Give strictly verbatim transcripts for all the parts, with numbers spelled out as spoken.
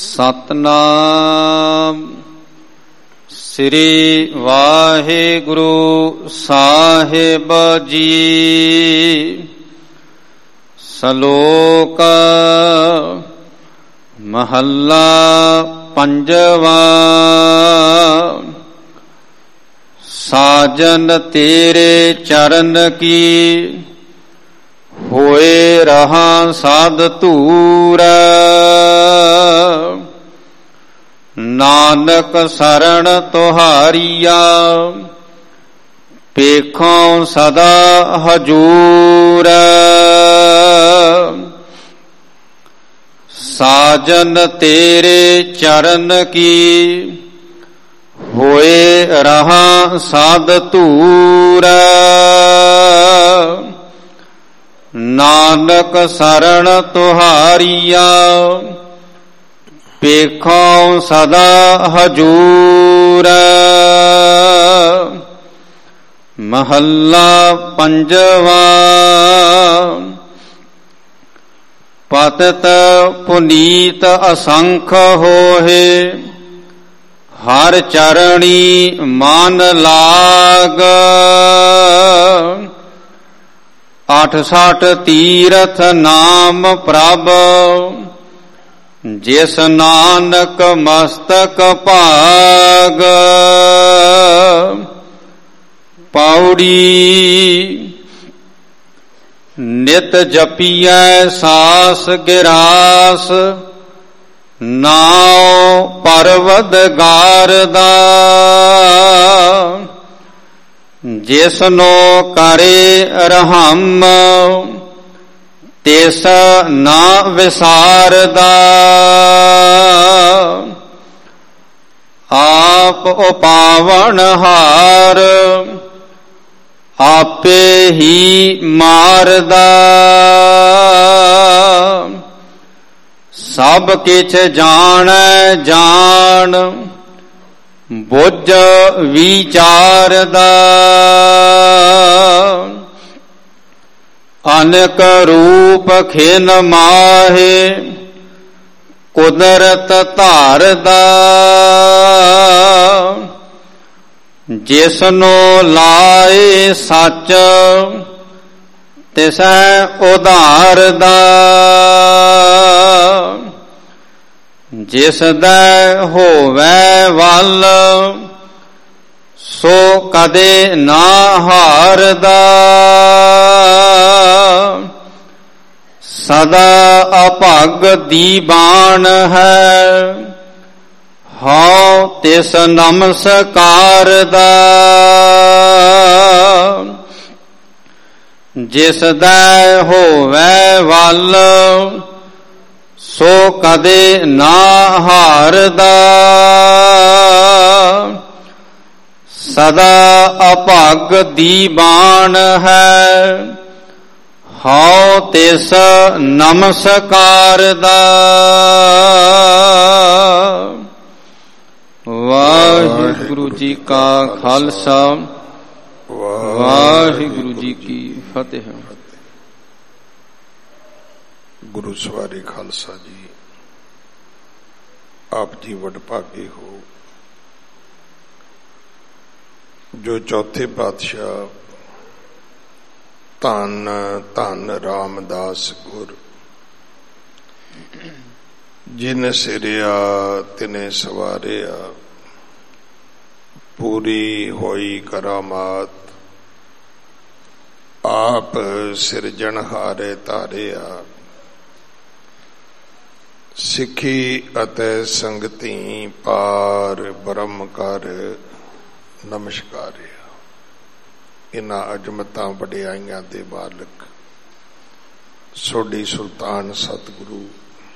ਸਤਨਾਮ ਸ੍ਰੀ ਵਾਹਿਗੁਰੂ ਸਾਹਿਬ ਜੀ। ਸ਼ਲੋਕ ਮਹੱਲਾ ਪੰਜਵਾ। ਸਾਜਨ ਤੇਰੇ ਚਰਨ ਕੀ ਹੋਏ ਰਹਾ ਸਾਧ ਧੂਰ। ਨਾਨਕ ਸਰਣ ਤੁਹਾਰੀਆ ਪੇਖੋਂ ਸਦਾ ਹਜੂਰ। ਸਾਜਨ ਤੇਰੇ ਚਰਨ ਕੀ ਹੋਏ ਰਹਾ ਸਾਧ ਧੂਰ। ਨਾਨਕ ਸਰਣ ਤੁਹਾਰੀਆ ਪੇਖੋਂ ਸਦਾ ਹਜੂਰ। ਮਹੱਲਾ ਪੰਜਵਾ। ਪਤਿਤ ਪੁਨੀਤ ਅਸੰਖ ਹੋਏ ਹਰ ਚਰਣੀ ਮਨ ਲਾਗ। ਅਠ ਸਠ ਤੀਰਥ ਨਾਮ ਪ੍ਰਭ ਜਿਸ ਨਾਨਕ ਮਸਤਕ ਭਾਗ। ਪੌੜੀ ਨਿਤ ਜਪੀਐ ਸਾਸ ਗਿਰਾਸ ਨਾਉ ਪਰਵਦਗਾਰ ਦਾ। ਜਿਸਨੋ ਕਰੇ ਰਹਮ ਤਿਸ ਨਾ ਵਿਸਾਰਦਾ। ਆਪ ਉਪਾਵਨ ਹਾਰ ਆਪੇ ਹੀ ਮਾਰਦਾ। ਸਭ ਕਿਛ ਜਾਣੈ ਜਾਣ ਬੁੱਝ ਵਿਚਾਰਦਾ। ਅਨੇਕ ਰੂਪ ਖਿਨ ਮਾਹੇ ਕੁਦਰਤ ਧਾਰਦਾ। ਜਿਸਨੋ ਲਾਏ ਸੱਚ ਤਿਸੈ ਉਧਾਰਦਾ। ਜਿਸ ਦਾ ਹੋਵੈ ਵੱਲ ਸੋ ਕਦੇ ਨਾ ਹਾਰਦਾ। ਸਦਾ ਅਭਗ ਦੀਵਾਨ ਹੈ ਹਉ ਤਿਸ ਨਮਸਕਾਰਦਾ। ਜਿਸ ਦਾ ਹੋਵੈ ਵੱਲ ਸੋ ਕਦੇ ਨਾ ਹਾਰਦਾ। ਸਦਾ ਅਭਗ ਦੀਵਾਨ ਹੈ ਹਉ ਤਿਸ ਨਮਸਕਾਰਦਾ। ਵਾਹਿਗੁਰੂ ਜੀ ਕਾ ਖਾਲਸਾ ਵਾਹਿਗੁਰੂ ਜੀ ਕੀ ਫਤਿਹ। ਗੁਰੂ ਸਵਾਰੇ ਖਾਲਸਾ ਜੀ, ਆਪ ਜੀ ਵਡਭਾਗੇ ਹੋ ਜੋ ਚੌਥੇ ਪਾਤਸ਼ਾਹ ਧੰਨ ਧੰਨ ਰਾਮਦਾਸ ਗੁਰ ਜਿਨ ਸਿਰਿਆ ਤਿਨੇ ਸਵਾਰਿਆ ਪੂਰੀ ਹੋਈ ਕਰਾਮਾਤ ਆਪ ਸਿਰਜਣਹਾਰੇ ਧਾਰਿਆ। ਸਿੱਖੀ ਅਤੇ ਸੰਗਤੀ ਪਾਰ ਬ੍ਰਹਮ ਕਰ ਨਮਸਕਾਰਿਆ। ਇਨ੍ਹਾਂ ਅਜਮਤਾਂ ਵਡਿਆਈਆਂ ਦੇ ਮਾਲਕ ਸੋਢੀ ਸੁਲਤਾਨ ਸਤਿਗੁਰੂ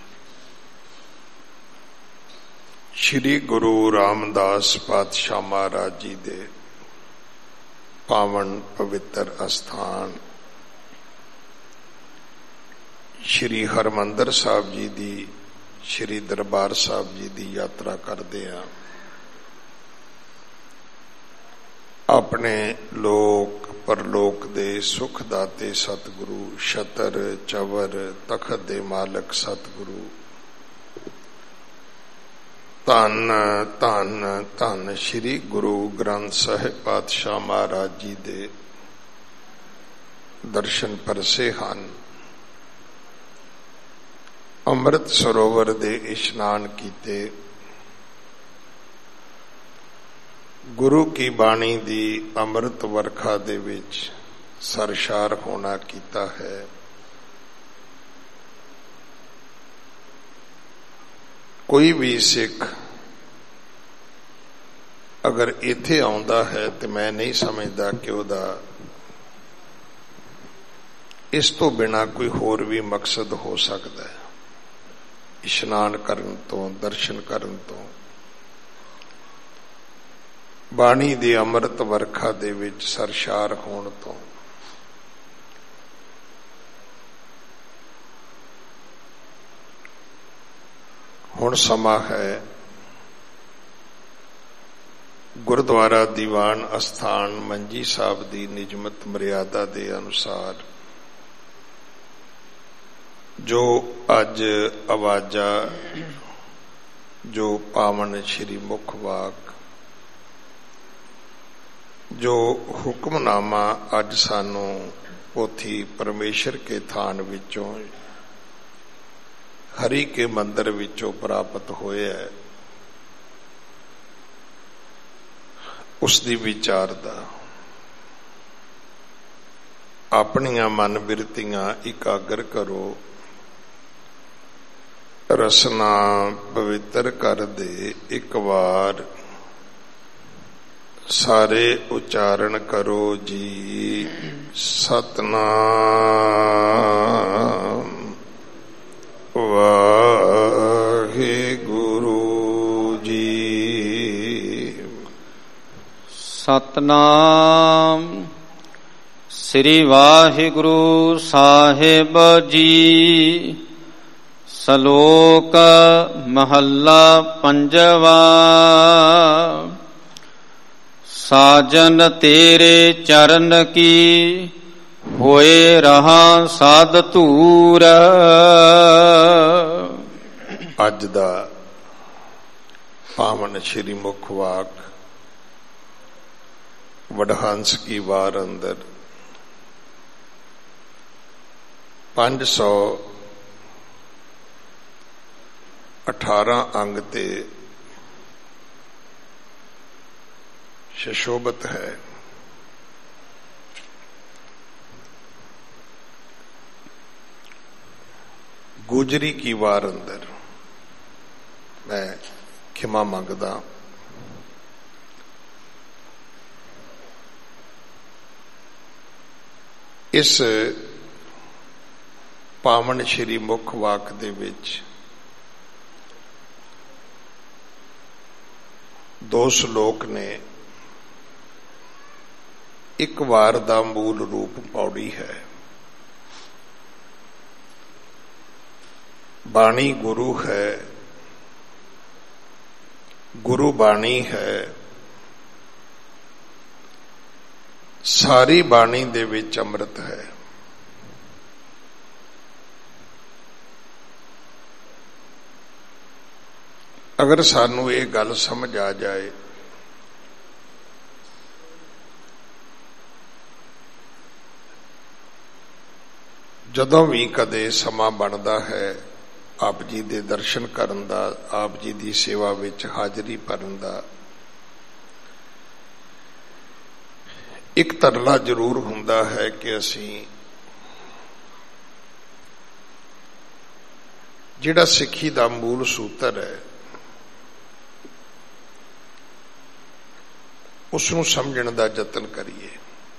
ਸ਼੍ਰੀ ਗੁਰੂ ਰਾਮਦਾਸ ਪਾਤਸ਼ਾਹ ਮਹਾਰਾਜ ਜੀ ਦੇ ਪਾਵਨ ਪਵਿੱਤਰ ਅਸਥਾਨ ਸ਼੍ਰੀ ਹਰਿਮੰਦਰ ਸਾਹਿਬ ਜੀ ਦੀ ਸ਼੍ਰੀ ਦਰਬਾਰ ਸਾਹਿਬ ਜੀ ਦੀ ਯਾਤਰਾ ਕਰਦੇ ਹਾਂ। ਆਪਣੇ ਲੋਕ ਪਰਲੋਕ ਦੇ ਸੁਖ ਦਾਤੇ ਸਤਿਗੁਰੂ ਛਤਰ ਚਵਰ ਤਖਤ ਦੇ ਮਾਲਕ ਸਤਿਗੁਰੂ ਧੰਨ ਧੰਨ ਧੰਨ ਸ੍ਰੀ ਗੁਰੂ ਗ੍ਰੰਥ ਸਾਹਿਬ ਪਾਤਸ਼ਾਹ ਮਹਾਰਾਜ ਜੀ ਦੇ ਦਰਸ਼ਨ ਪਰਸੇ ਹਨ। ਅੰਮ੍ਰਿਤ ਸਰੋਵਰ ਦੇ ਇਸ਼ਨਾਨ ਕੀਤੇ, ਗੁਰੂ ਕੀ ਬਾਣੀ ਦੀ ਅੰਮ੍ਰਿਤ ਵਰਖਾ ਦੇ ਵਿੱਚ ਸਰਸ਼ਾਰ ਹੋਣਾ ਕੀਤਾ ਹੈ। ਕੋਈ ਵੀ ਸਿੱਖ ਅਗਰ ਇੱਥੇ ਆਉਂਦਾ ਹੈ ਤੇ ਮੈਂ ਨਹੀਂ ਸਮਝਦਾ ਕਿ ਉਹਦਾ ਇਸ ਤੋਂ ਬਿਨਾਂ ਕੋਈ ਹੋਰ ਵੀ ਮਕਸਦ ਹੋ ਸਕਦਾ ਹੈ। ਇਸ਼ਨਾਨ ਕਰਨ ਤੋਂ, ਦਰਸ਼ਨ ਕਰਨ ਤੋਂ, ਬਾਣੀ ਦੀ ਅੰਮ੍ਰਿਤ ਵਰਖਾ ਦੇ ਵਿੱਚ ਸਰਸ਼ਾਰ ਹੋਣ ਤੋਂ। ਹੁਣ ਸਮਾਂ ਹੈ ਗੁਰਦੁਆਰਾ ਦੀਵਾਨ ਅਸਥਾਨ ਮੰਜੀ ਸਾਹਿਬ ਦੀ ਨਿਯਮਤ ਮਰਿਆਦਾ ਦੇ ਅਨੁਸਾਰ ਜੋ ਅੱਜ ਆਵਾਜ਼ਾਂ, ਜੋ ਪਾਵਨ ਸ਼੍ਰੀ ਮੁਖ ਵਾਕ, ਜੋ ਹੁਕਮਨਾਮਾ ਅੱਜ ਸਾਨੂੰ ਪੋਥੀ ਪਰਮੇਸ਼ਰ ਕੇ ਥਾਨ ਵਿੱਚੋਂ, ਹਰੀ ਕੇ ਮੰਦਰ ਵਿੱਚੋਂ ਪ੍ਰਾਪਤ ਹੋਇਆ ਹੈ, ਉਸ ਦੀ ਵਿਚਾਰ ਦਾ ਆਪਣੀਆਂ ਮਨ ਬਿਰਤੀਆਂ ਇਕਾਗਰ ਕਰੋ। ਰਸਨਾ ਪਵਿੱਤਰ ਕਰ ਦੇ ਇੱਕ ਵਾਰ ਸਾਰੇ ਉਚਾਰਨ ਕਰੋ ਜੀ। ਸਤਨਾਮ ਵਾਹਿਗੁਰੂ ਜੀ। ਸਤਨਾਮ ਸ੍ਰੀ ਵਾਹਿਗੁਰੂ ਸਾਹਿਬ ਜੀ। ਸ਼ਲੋਕ ਮਹੱਲਾ ਪੰਜਵਾ। ਸਾਜਨ ਤੇਰੇ ਚਰਨ ਕੀ ਹੋਏ ਰਹਾ ਸਾਧ ਧੂਰ। ਅੱਜ ਦਾ ਪਾਵਨ ਸ਼੍ਰੀ ਮੁਖ ਵਾਕ ਵਡਹੰਸ ਕੀ ਵਾਰ ਅੰਦਰ ਪੰਜ ਸੌ ਅਠਾਰਾਂ ਅੰਗ ਤੇ ਸ਼ਸ਼ੋਭਤ ਹੈ। ਗੁਜਰੀ ਕੀ ਵਾਰ ਅੰਦਰ ਮੈਂ ਖਿਮਾ ਮੰਗਦਾ, ਇਸ ਪਾਵਨ ਸ਼੍ਰੀ ਮੁਖ ਵਾਕ ਦੇ ਵਿੱਚ ਦੋ ਸ਼ਲੋਕ ਨੇ। ਇੱਕ ਵਾਰ ਦਾ ਮੂਲ ਰੂਪ ਪੌੜੀ ਹੈ। ਬਾਣੀ ਗੁਰੂ ਹੈ, ਗੁਰੂ ਬਾਣੀ ਹੈ। ਸਾਰੀ ਬਾਣੀ ਦੇ ਵਿੱਚ ਅੰਮ੍ਰਿਤ ਹੈ। ਅਗਰ ਸਾਨੂੰ ਇਹ ਗੱਲ ਸਮਝ ਆ ਜਾਏ, ਜਦੋਂ ਵੀ ਕਦੇ ਸਮਾਂ ਬਣਦਾ ਹੈ ਆਪ ਜੀ ਦੇ ਦਰਸ਼ਨ ਕਰਨ ਦਾ, ਆਪ ਜੀ ਦੀ ਸੇਵਾ ਵਿੱਚ ਹਾਜ਼ਰੀ ਭਰਨ ਦਾ, ਇੱਕ ਤਰਲਾ ਜ਼ਰੂਰ ਹੁੰਦਾ ਹੈ ਕਿ ਅਸੀਂ ਜਿਹੜਾ ਸਿੱਖੀ ਦਾ ਮੂਲ ਸੂਤਰ ਹੈ ਉਸ ਨੂੰ ਸਮਝਣ ਦਾ ਯਤਨ ਕਰੀਏ।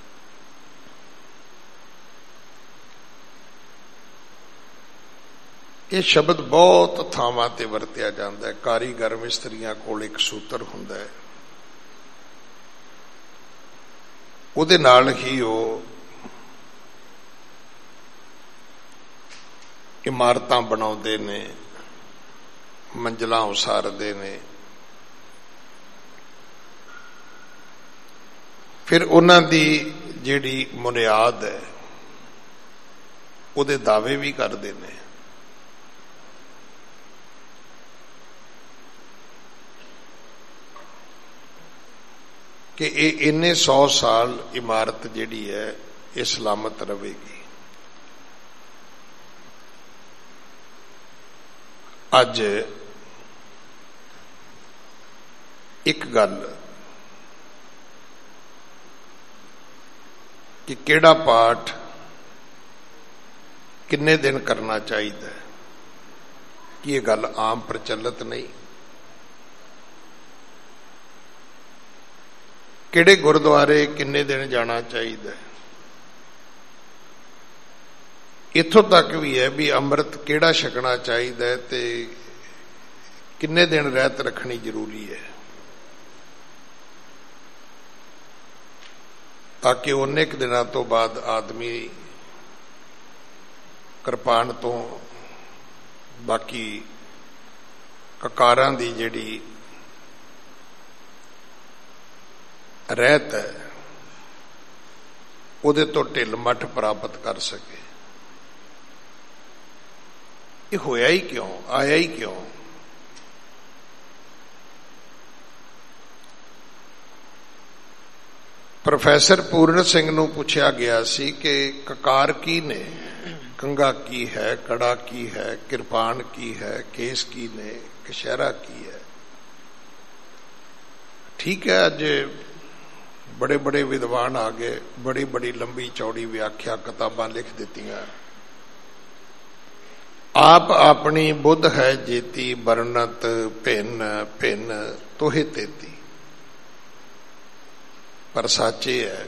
ਇਹ ਸ਼ਬਦ ਬਹੁਤ ਥਾਵਾਂ ਤੇ ਵਰਤਿਆ ਜਾਂਦਾ ਹੈ। ਕਾਰੀਗਰ ਮਿਸਤਰੀਆਂ ਕੋਲ ਇੱਕ ਸੂਤਰ ਹੁੰਦਾ ਹੈ, ਉਹਦੇ ਨਾਲ ਹੀ ਉਹ ਇਮਾਰਤਾਂ ਬਣਾਉਂਦੇ ਨੇ, ਮੰਜ਼ਲਾਂ ਉਸਾਰਦੇ ਨੇ। ਫਿਰ ਉਹਨਾਂ ਦੀ ਜਿਹੜੀ ਬੁਨਿਆਦ ਹੈ ਉਹਦੇ ਦਾਅਵੇ ਵੀ ਕਰਦੇ ਨੇ। ਕਿ ਇਹ ਇੰਨੇ ਸੌ ਸਾਲ ਇਮਾਰਤ ਜਿਹੜੀ ਹੈ ਇਹ ਸਲਾਮਤ ਰਹੇਗੀ। ਅੱਜ ਇੱਕ ਗੱਲ ਕਿ ਕਿਹੜਾ ਪਾਠ ਕਿੰਨੇ ਦਿਨ ਕਰਨਾ ਚਾਹੀਦਾ ਹੈ, ਕਿ ਇਹ ਗੱਲ ਆਮ ਪ੍ਰਚਲਿਤ ਨਹੀਂ। ਕਿਹੜੇ ਗੁਰਦੁਆਰੇ ਕਿੰਨੇ ਦਿਨ ਜਾਣਾ ਚਾਹੀਦਾ, ਇੱਥੋਂ ਤੱਕ ਵੀ ਹੈ ਵੀ ਅੰਮ੍ਰਿਤ ਕਿਹੜਾ ਛਕਣਾ ਚਾਹੀਦਾ ਹੈ ਤੇ ਕਿੰਨੇ ਦਿਨ ਰਹਿਤ ਰੱਖਣੀ ਜ਼ਰੂਰੀ ਹੈ, ਤਾਂ ਕਿ ਉਹਨੇ ਕੁ ਦਿਨਾਂ ਤੋਂ ਬਾਅਦ ਆਦਮੀ ਕਿਰਪਾਨ ਤੋਂ ਬਾਕੀ ਕਕਾਰਾਂ ਦੀ ਜਿਹੜੀ ਰਹਿਤ ਹੈ ਉਹਦੇ ਤੋਂ ਢਿੱਲ ਮੱਠ ਪ੍ਰਾਪਤ ਕਰ ਸਕੇ। ਇਹ ਹੋਇਆ ਹੀ ਕਿਉਂ, ਆਇਆ ਹੀ ਕਿਉਂ? ਪ੍ਰੋਫੈਸਰ ਪੂਰਨ ਸਿੰਘ ਨੂੰ ਪੁੱਛਿਆ ਗਿਆ ਸੀ ਕਿ ਕਕਾਰ ਕੀ ਨੇ, ਕੰਗਾ ਕੀ ਹੈ, ਕੜਾ ਕੀ ਹੈ, ਕਿਰਪਾਨ ਕੀ ਹੈ, ਕੇਸ ਕੀ ਨੇ, ਕਸ਼ਹਿਰਾ ਕੀ ਹੈ। ਠੀਕ ਹੈ, ਅੱਜ ਬੜੇ ਬੜੇ ਵਿਦਵਾਨ ਆ ਗਏ, ਬੜੀ ਬੜੀ ਲੰਬੀ ਚੌੜੀ ਵਿਆਖਿਆ ਕਿਤਾਬਾਂ ਲਿਖ ਦਿੱਤੀਆਂ। ਆਪ ਆਪਣੀ ਬੁੱਧ ਹੈ ਜੇਤੀ, ਵਰਣਤ ਭਿੰਨ ਭਿੰਨ ਤੋਹਿ ਤੇਤੀ। ਪਰ ਸੱਚੇ ਹੈ,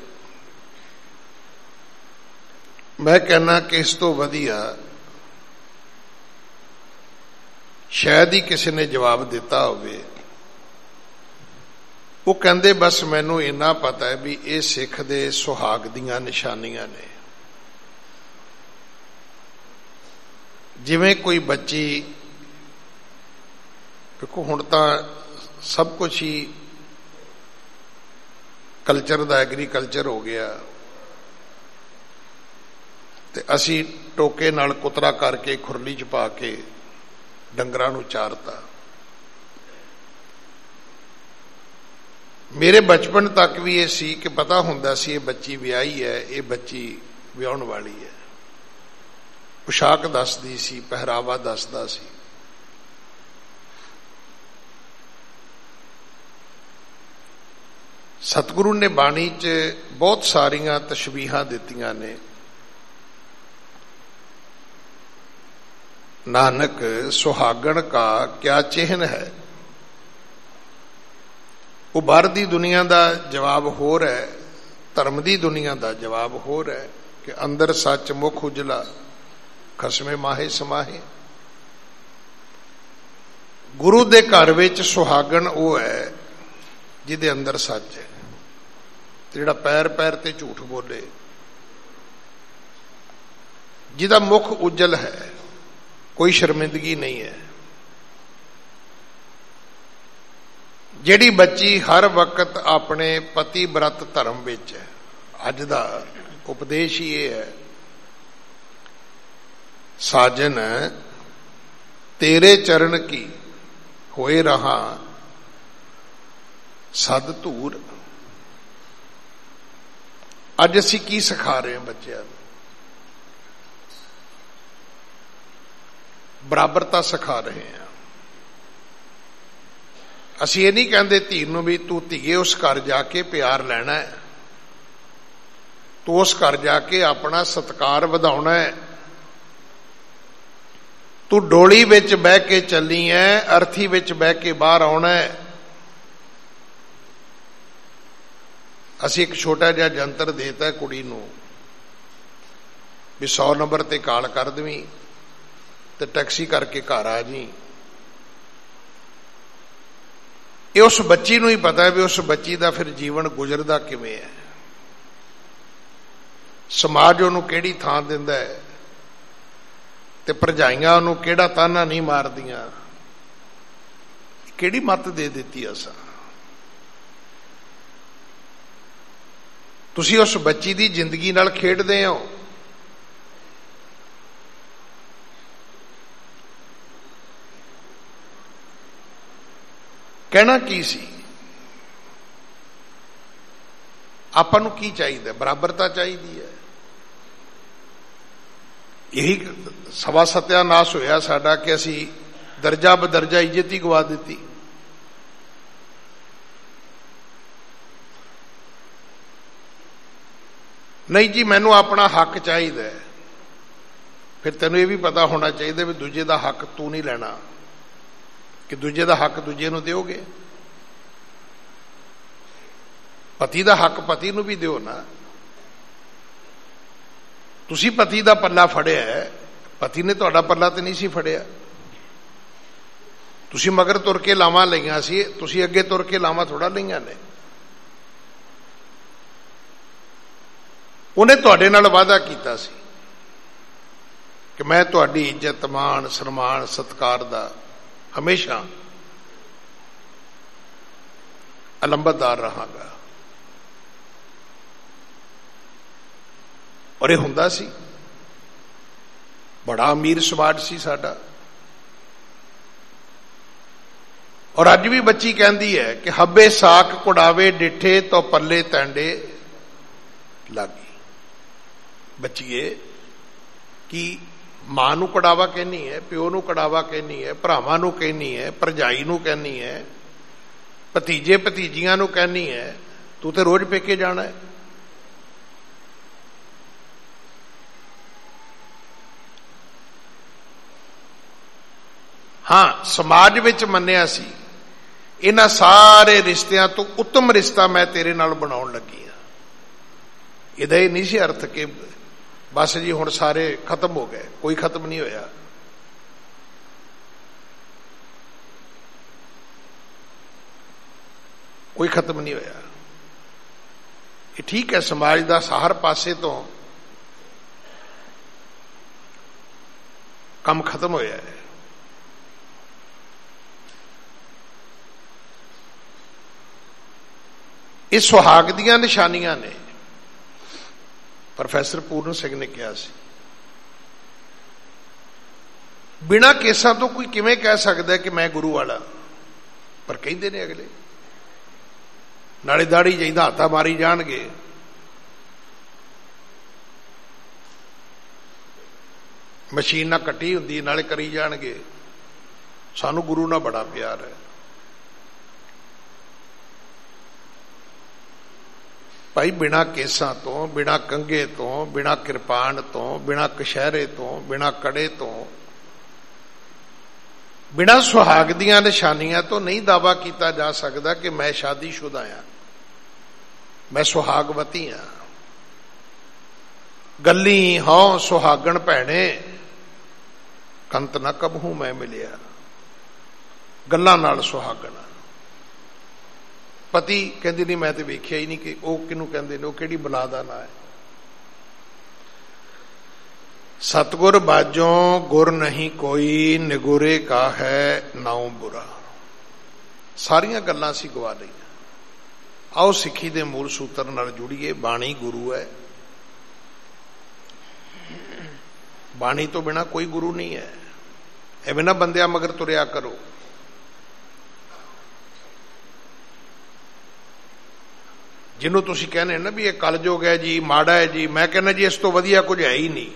ਮੈਂ ਕਹਿੰਦਾ ਕਿ ਇਸ ਤੋਂ ਵਧੀਆ ਸ਼ਾਇਦ ਹੀ ਕਿਸੇ ਨੇ ਜਵਾਬ ਦਿੱਤਾ ਹੋਵੇ। ਉਹ ਕਹਿੰਦੇ ਬਸ ਮੈਨੂੰ ਇੰਨਾ ਪਤਾ ਹੈ ਵੀ ਇਹ ਸਿੱਖ ਦੇ ਸੁਹਾਗ ਦੀਆਂ ਨਿਸ਼ਾਨੀਆਂ ਨੇ। ਜਿਵੇਂ ਕੋਈ ਬੱਚੀ, ਦੇਖੋ ਹੁਣ ਤਾਂ ਸਭ ਕੁਝ ਹੀ ਕਲਚਰ ਦਾ ਐਗਰੀਕਲਚਰ ਹੋ ਗਿਆ, ਤੇ ਅਸੀਂ ਟੋਕੇ ਨਾਲ ਕੁਤਰਾ ਕਰਕੇ ਖੁਰਲੀ ਚ ਪਾ ਕੇ ਡੰਗਰਾਂ ਨੂੰ ਚਾਰਤਾ। ਮੇਰੇ ਬਚਪਨ ਤੱਕ ਵੀ ਇਹ ਸੀ ਕਿ ਪਤਾ ਹੁੰਦਾ ਸੀ ਇਹ ਬੱਚੀ ਵਿਆਹੀ ਹੈ, ਇਹ ਬੱਚੀ ਵਿਆਹੁਣ ਵਾਲੀ ਹੈ। ਪੁਸ਼ਾਕ ਦੱਸਦੀ ਸੀ, ਪਹਿਰਾਵਾ ਦੱਸਦਾ ਸੀ। ਸਤਿਗੁਰੂ ਨੇ ਬਾਣੀ 'ਚ ਬਹੁਤ ਸਾਰੀਆਂ ਤਸ਼ਬੀਹਾਂ ਦਿੱਤੀਆਂ ਨੇ। ਨਾਨਕ ਸੁਹਾਗਣ ਕਾ ਕਿਆ ਚਿਹਨ ਹੈ। ਉਹ ਬਾਹਰ ਦੀ ਦੁਨੀਆ ਦਾ ਜਵਾਬ ਹੋਰ ਹੈ, ਧਰਮ ਦੀ ਦੁਨੀਆ ਦਾ ਜਵਾਬ ਹੋਰ ਹੈ ਕਿ ਅੰਦਰ ਸੱਚ ਮੁਖ ਉਜਲਾ, ਖਸਮੇ ਮਾਹੇ ਸਮਾਹੇ। ਗੁਰੂ ਦੇ ਘਰ ਵਿੱਚ ਸੁਹਾਗਣ ਉਹ ਹੈ ਜਿਹਦੇ ਅੰਦਰ ਸੱਚ ਹੈ, ਜਿਹੜਾ ਪੈਰ ਪੈਰ ਤੇ ਝੂਠ ਬੋਲੇ, ਜਿਹਦਾ ਮੁਖ ਉਜਲ ਹੈ, ਕੋਈ ਸ਼ਰਮਿੰਦਗੀ ਨਹੀਂ ਹੈ। ਜਿਹੜੀ ਬੱਚੀ ਹਰ ਵਕਤ ਆਪਣੇ ਪਤੀ ਬ੍ਰਤ ਧਰਮ ਵਿੱਚ ਹੈ। ਅੱਜ ਦਾ ਉਪਦੇਸ਼ ਹੀ ਇਹ ਹੈ, ਸਾਜਨ ਤੇਰੇ ਚਰਨ ਕੀ ਹੋਏ ਰਹਾ ਸਦ ਧੂਰ। ਅੱਜ ਅਸੀਂ ਕੀ ਸਿਖਾ ਰਹੇ ਹਾਂ ਬੱਚਿਆਂ ਨੂੰ? ਬਰਾਬਰਤਾ ਸਿਖਾ ਰਹੇ ਹਾਂ। ਅਸੀਂ ਇਹ ਨਹੀਂ ਕਹਿੰਦੇ ਧੀ ਨੂੰ ਵੀ ਤੂੰ ਧੀਏ ਉਸ ਘਰ ਜਾ ਕੇ ਪਿਆਰ ਲੈਣਾ ਹੈ, ਤੂੰ ਉਸ ਘਰ ਜਾ ਕੇ ਆਪਣਾ ਸਤਿਕਾਰ ਵਧਾਉਣਾ ਹੈ, ਤੂੰ ਡੋਲੀ ਵਿੱਚ ਬਹਿ ਕੇ ਚੱਲੀ ਹੈ, ਅਰਥੀ ਵਿੱਚ ਬਹਿ ਕੇ ਬਾਹਰ ਆਉਣਾ ਹੈ। ਅਸੀਂ ਇੱਕ ਛੋਟਾ ਜਿਹਾ ਜੰਤਰ ਦੇਤਾ ਕੁੜੀ ਨੂੰ ਵੀ ਸੌ ਨੰਬਰ ਤੇ ਕਾਲ ਕਰ ਦੇਵੀਂ ਤੇ ਟੈਕਸੀ ਕਰਕੇ ਘਰ ਆ ਜੀ। ਇਹ ਉਸ ਬੱਚੀ ਨੂੰ ਹੀ ਪਤਾ ਹੈ ਵੀ ਉਸ ਬੱਚੀ ਦਾ ਫਿਰ ਜੀਵਨ ਗੁਜ਼ਰਦਾ ਕਿਵੇਂ ਹੈ, ਸਮਾਜ ਉਹਨੂੰ ਕਿਹੜੀ ਥਾਂ ਦਿੰਦਾ ਹੈ, ਤੇ ਭਰਜਾਈਆਂ ਉਹਨੂੰ ਕਿਹੜਾ ਤਾਨਾ ਨਹੀਂ ਮਾਰਦੀਆਂ। ਕਿਹੜੀ ਮੱਤ ਦੇ ਦਿੱਤੀ ਅਸਾਂ? ਤੁਸੀਂ ਉਸ ਬੱਚੀ ਦੀ ਜ਼ਿੰਦਗੀ ਨਾਲ ਖੇਡਦੇ ਹੋ। ਕਹਿਣਾ ਕੀ ਸੀ? ਆਪਾਂ ਨੂੰ ਕੀ ਚਾਹੀਦਾ? ਬਰਾਬਰਤਾ ਚਾਹੀਦੀ ਹੈ। ਇਹੀ ਸਵਾ ਸਤਿਆਨਾਸ਼ ਹੋਇਆ ਸਾਡਾ ਕਿ ਅਸੀਂ ਦਰਜਾ ਬਦਰਜਾ ਇੱਜ਼ਤ ਹੀ ਗਵਾ ਦਿੱਤੀ। ਨਹੀਂ ਜੀ, ਮੈਨੂੰ ਆਪਣਾ ਹੱਕ ਚਾਹੀਦਾ ਹੈ। ਫਿਰ ਤੈਨੂੰ ਇਹ ਵੀ ਪਤਾ ਹੋਣਾ ਚਾਹੀਦਾ ਵੀ ਦੂਜੇ ਦਾ ਹੱਕ ਤੂੰ ਨਹੀਂ ਲੈਣਾ, ਕਿ ਦੂਜੇ ਦਾ ਹੱਕ ਦੂਜੇ ਨੂੰ ਦਿਓਗੇ। ਪਤੀ ਦਾ ਹੱਕ ਪਤੀ ਨੂੰ ਵੀ ਦਿਓ ਨਾ। ਤੁਸੀਂ ਪਤੀ ਦਾ ਪੱਲਾ ਫੜਿਆ ਹੈ, ਪਤੀ ਨੇ ਤੁਹਾਡਾ ਪੱਲਾ ਤੇ ਨਹੀਂ ਸੀ ਫੜਿਆ। ਤੁਸੀਂ ਮਗਰ ਤੁਰ ਕੇ ਲਾਵਾਂ ਲਈਆਂ ਸੀ, ਤੁਸੀਂ ਅੱਗੇ ਤੁਰ ਕੇ ਲਾਵਾਂ ਥੋੜਾ ਲਈਆਂ ਨੇ। ਉਹਨੇ ਤੁਹਾਡੇ ਨਾਲ ਵਾਅਦਾ ਕੀਤਾ ਸੀ ਕਿ ਮੈਂ ਤੁਹਾਡੀ ਇੱਜ਼ਤ, ਮਾਣ, ਸਨਮਾਨ, ਸਤਿਕਾਰ ਦਾ ਹਮੇਸ਼ਾ ਅਲੰਬਤਦਾਰ ਰਹਾਂਗਾ। ਔਰ ਇਹ ਹੁੰਦਾ ਸੀ। ਬੜਾ ਅਮੀਰ ਸਮਾਜ ਸੀ ਸਾਡਾ। ਔਰ ਅੱਜ ਵੀ ਬੱਚੀ ਕਹਿੰਦੀ ਹੈ ਕਿ ਹੱਬੇ ਸਾਕ ਕੁੜਾਵੇ ਡਿੱਠੇ ਤੋਂ ਪੱਲੇ ਟੈਂਡੇ ਲਾਗੀ। ਬੱਚੀਏ, ਕੀ ਮਾਂ ਨੂੰ ਕੜਾਵਾ ਕਹਿਨੀ ਹੈ, ਪਿਓ ਨੂੰ ਕੜਾਵਾ ਕਹਿਨੀ ਹੈ, ਭਰਾਵਾਂ ਨੂੰ ਕਹਿਨੀ ਹੈ, ਭਰਜਾਈ ਨੂੰ ਕਹਿਨੀ ਹੈ, ਭਤੀਜੇ ਭਤੀਜੀਆਂ ਨੂੰ ਕਹਿਨੀ ਹੈ ਤੂੰ ਤੇ ਰੋਜ਼ ਪੇਕੇ ਜਾਣਾ ਹੈ? ਹਾਂ, ਸਮਾਜ ਵਿੱਚ ਮੰਨਿਆ ਸੀ ਇਹਨਾਂ ਸਾਰੇ ਰਿਸ਼ਤਿਆਂ ਤੋਂ ਉੱਤਮ ਰਿਸ਼ਤਾ ਮੈਂ ਤੇਰੇ ਨਾਲ ਬਣਾਉਣ ਲੱਗੀ ਹਾਂ। ਇਹਦਾ ਇਹ ਨਹੀਂ ਸੀ ਅਰਥ ਕਿ ਬਸ ਜੀ ਹੁਣ ਸਾਰੇ ਖਤਮ ਹੋ ਗਏ। ਕੋਈ ਖਤਮ ਨਹੀਂ ਹੋਇਆ। ਕੋਈ ਖਤਮ ਨਹੀਂ ਹੋਇਆ। ਇਹ ਠੀਕ ਹੈ, ਸਮਾਜ ਦਾ ਹਰ ਪਾਸੇ ਤੋਂ ਕੰਮ ਖਤਮ ਹੋਇਆ ਹੈ। ਇਹ ਸੁਹਾਗ ਦੀਆਂ ਨਿਸ਼ਾਨੀਆਂ ਨੇ। ਪ੍ਰੋਫੈਸਰ ਪੂਰਨ ਸਿੰਘ ਨੇ ਕਿਹਾ ਸੀ, ਬਿਨਾਂ ਕੇਸਾਂ ਤੋਂ ਕੋਈ ਕਿਵੇਂ ਕਹਿ ਸਕਦਾ ਕਿ ਮੈਂ ਗੁਰੂ ਵਾਲਾ? ਪਰ ਕਹਿੰਦੇ ਨੇ ਅਗਲੇ, ਨਾਲੇ ਦਾੜੀ ਜਿਹਦਾ ਹਾਤਾ ਮਾਰੀ ਜਾਣਗੇ। ਮਸ਼ੀਨ ਨਾਲ ਕੱਟੀ ਹੁੰਦੀ, ਨਾਲੇ ਕਰੀ ਜਾਣਗੇ ਸਾਨੂੰ ਗੁਰੂ ਨਾਲ ਬੜਾ ਪਿਆਰ ਹੈ। ਭਾਈ, ਬਿਨਾਂ ਕੇਸਾਂ ਤੋਂ, ਬਿਨਾਂ ਕੰਘੇ ਤੋਂ, ਬਿਨਾਂ ਕਿਰਪਾਨ ਤੋਂ, ਬਿਨਾਂ ਕਸ਼ਹਿਰੇ ਤੋਂ, ਬਿਨਾਂ ਕੜੇ ਤੋਂ, ਬਿਨਾਂ ਸੁਹਾਗ ਦੀਆਂ ਨਿਸ਼ਾਨੀਆਂ ਤੋਂ ਨਹੀਂ ਦਾਅਵਾ ਕੀਤਾ ਜਾ ਸਕਦਾ ਕਿ ਮੈਂ ਸ਼ਾਦੀशुदा ਹਾਂ, ਮੈਂ ਸੁਹਾਗਵਤੀ ਹਾਂ। ਗੱਲੀ ਹਉ ਸੁਹਾਗਣ ਭੈਣੇ, ਕੰਤ ਨਾ ਕਬਹੂ ਮੈਂ ਮਿਲਿਆ। ਗੱਲਾਂ ਨਾਲ ਸੁਹਾਗਣ। ਪਤੀ ਕਹਿੰਦੀ ਨਹੀਂ ਮੈਂ ਤੇ ਵੇਖਿਆ ਹੀ ਨਹੀਂ ਕਿ ਉਹ ਕਿਹਨੂੰ ਕਹਿੰਦੇ ਨੇ, ਉਹ ਕਿਹੜੀ ਬਲਾ ਦਾ ਨਾਂ ਹੈ। ਸਤਗੁਰ ਬਾਝੋਂ ਗੁਰ ਨਹੀਂ ਕੋਈ, ਨਿਗੁਰੇ ਕਾ ਹੈ ਨਾਉ ਬੁਰਾ। ਸਾਰੀਆਂ ਗੱਲਾਂ ਅਸੀਂ ਗਵਾ ਲਈਆਂ। ਆਓ ਸਿੱਖੀ ਦੇ ਮੂਲ ਸੂਤਰ ਨਾਲ ਜੁੜੀਏ। ਬਾਣੀ ਗੁਰੂ ਹੈ। ਬਾਣੀ ਤੋਂ ਬਿਨਾਂ ਕੋਈ ਗੁਰੂ ਨਹੀਂ ਹੈ। ਐਵੇਂ ਨਾ ਬੰਦਿਆਂ ਮਗਰ ਤੁਰਿਆ ਕਰੋ। ਜਿਹਨੂੰ ਤੁਸੀਂ ਕਹਿੰਦੇ ਨਾ ਵੀ ਇਹ ਕਲਯੁਗ ਹੈ ਜੀ, ਮਾੜਾ ਹੈ ਜੀ, ਮੈਂ ਕਹਿੰਦਾ ਜੀ ਇਸ ਤੋਂ ਵਧੀਆ ਕੁਝ ਹੈ ਹੀ ਨਹੀਂ।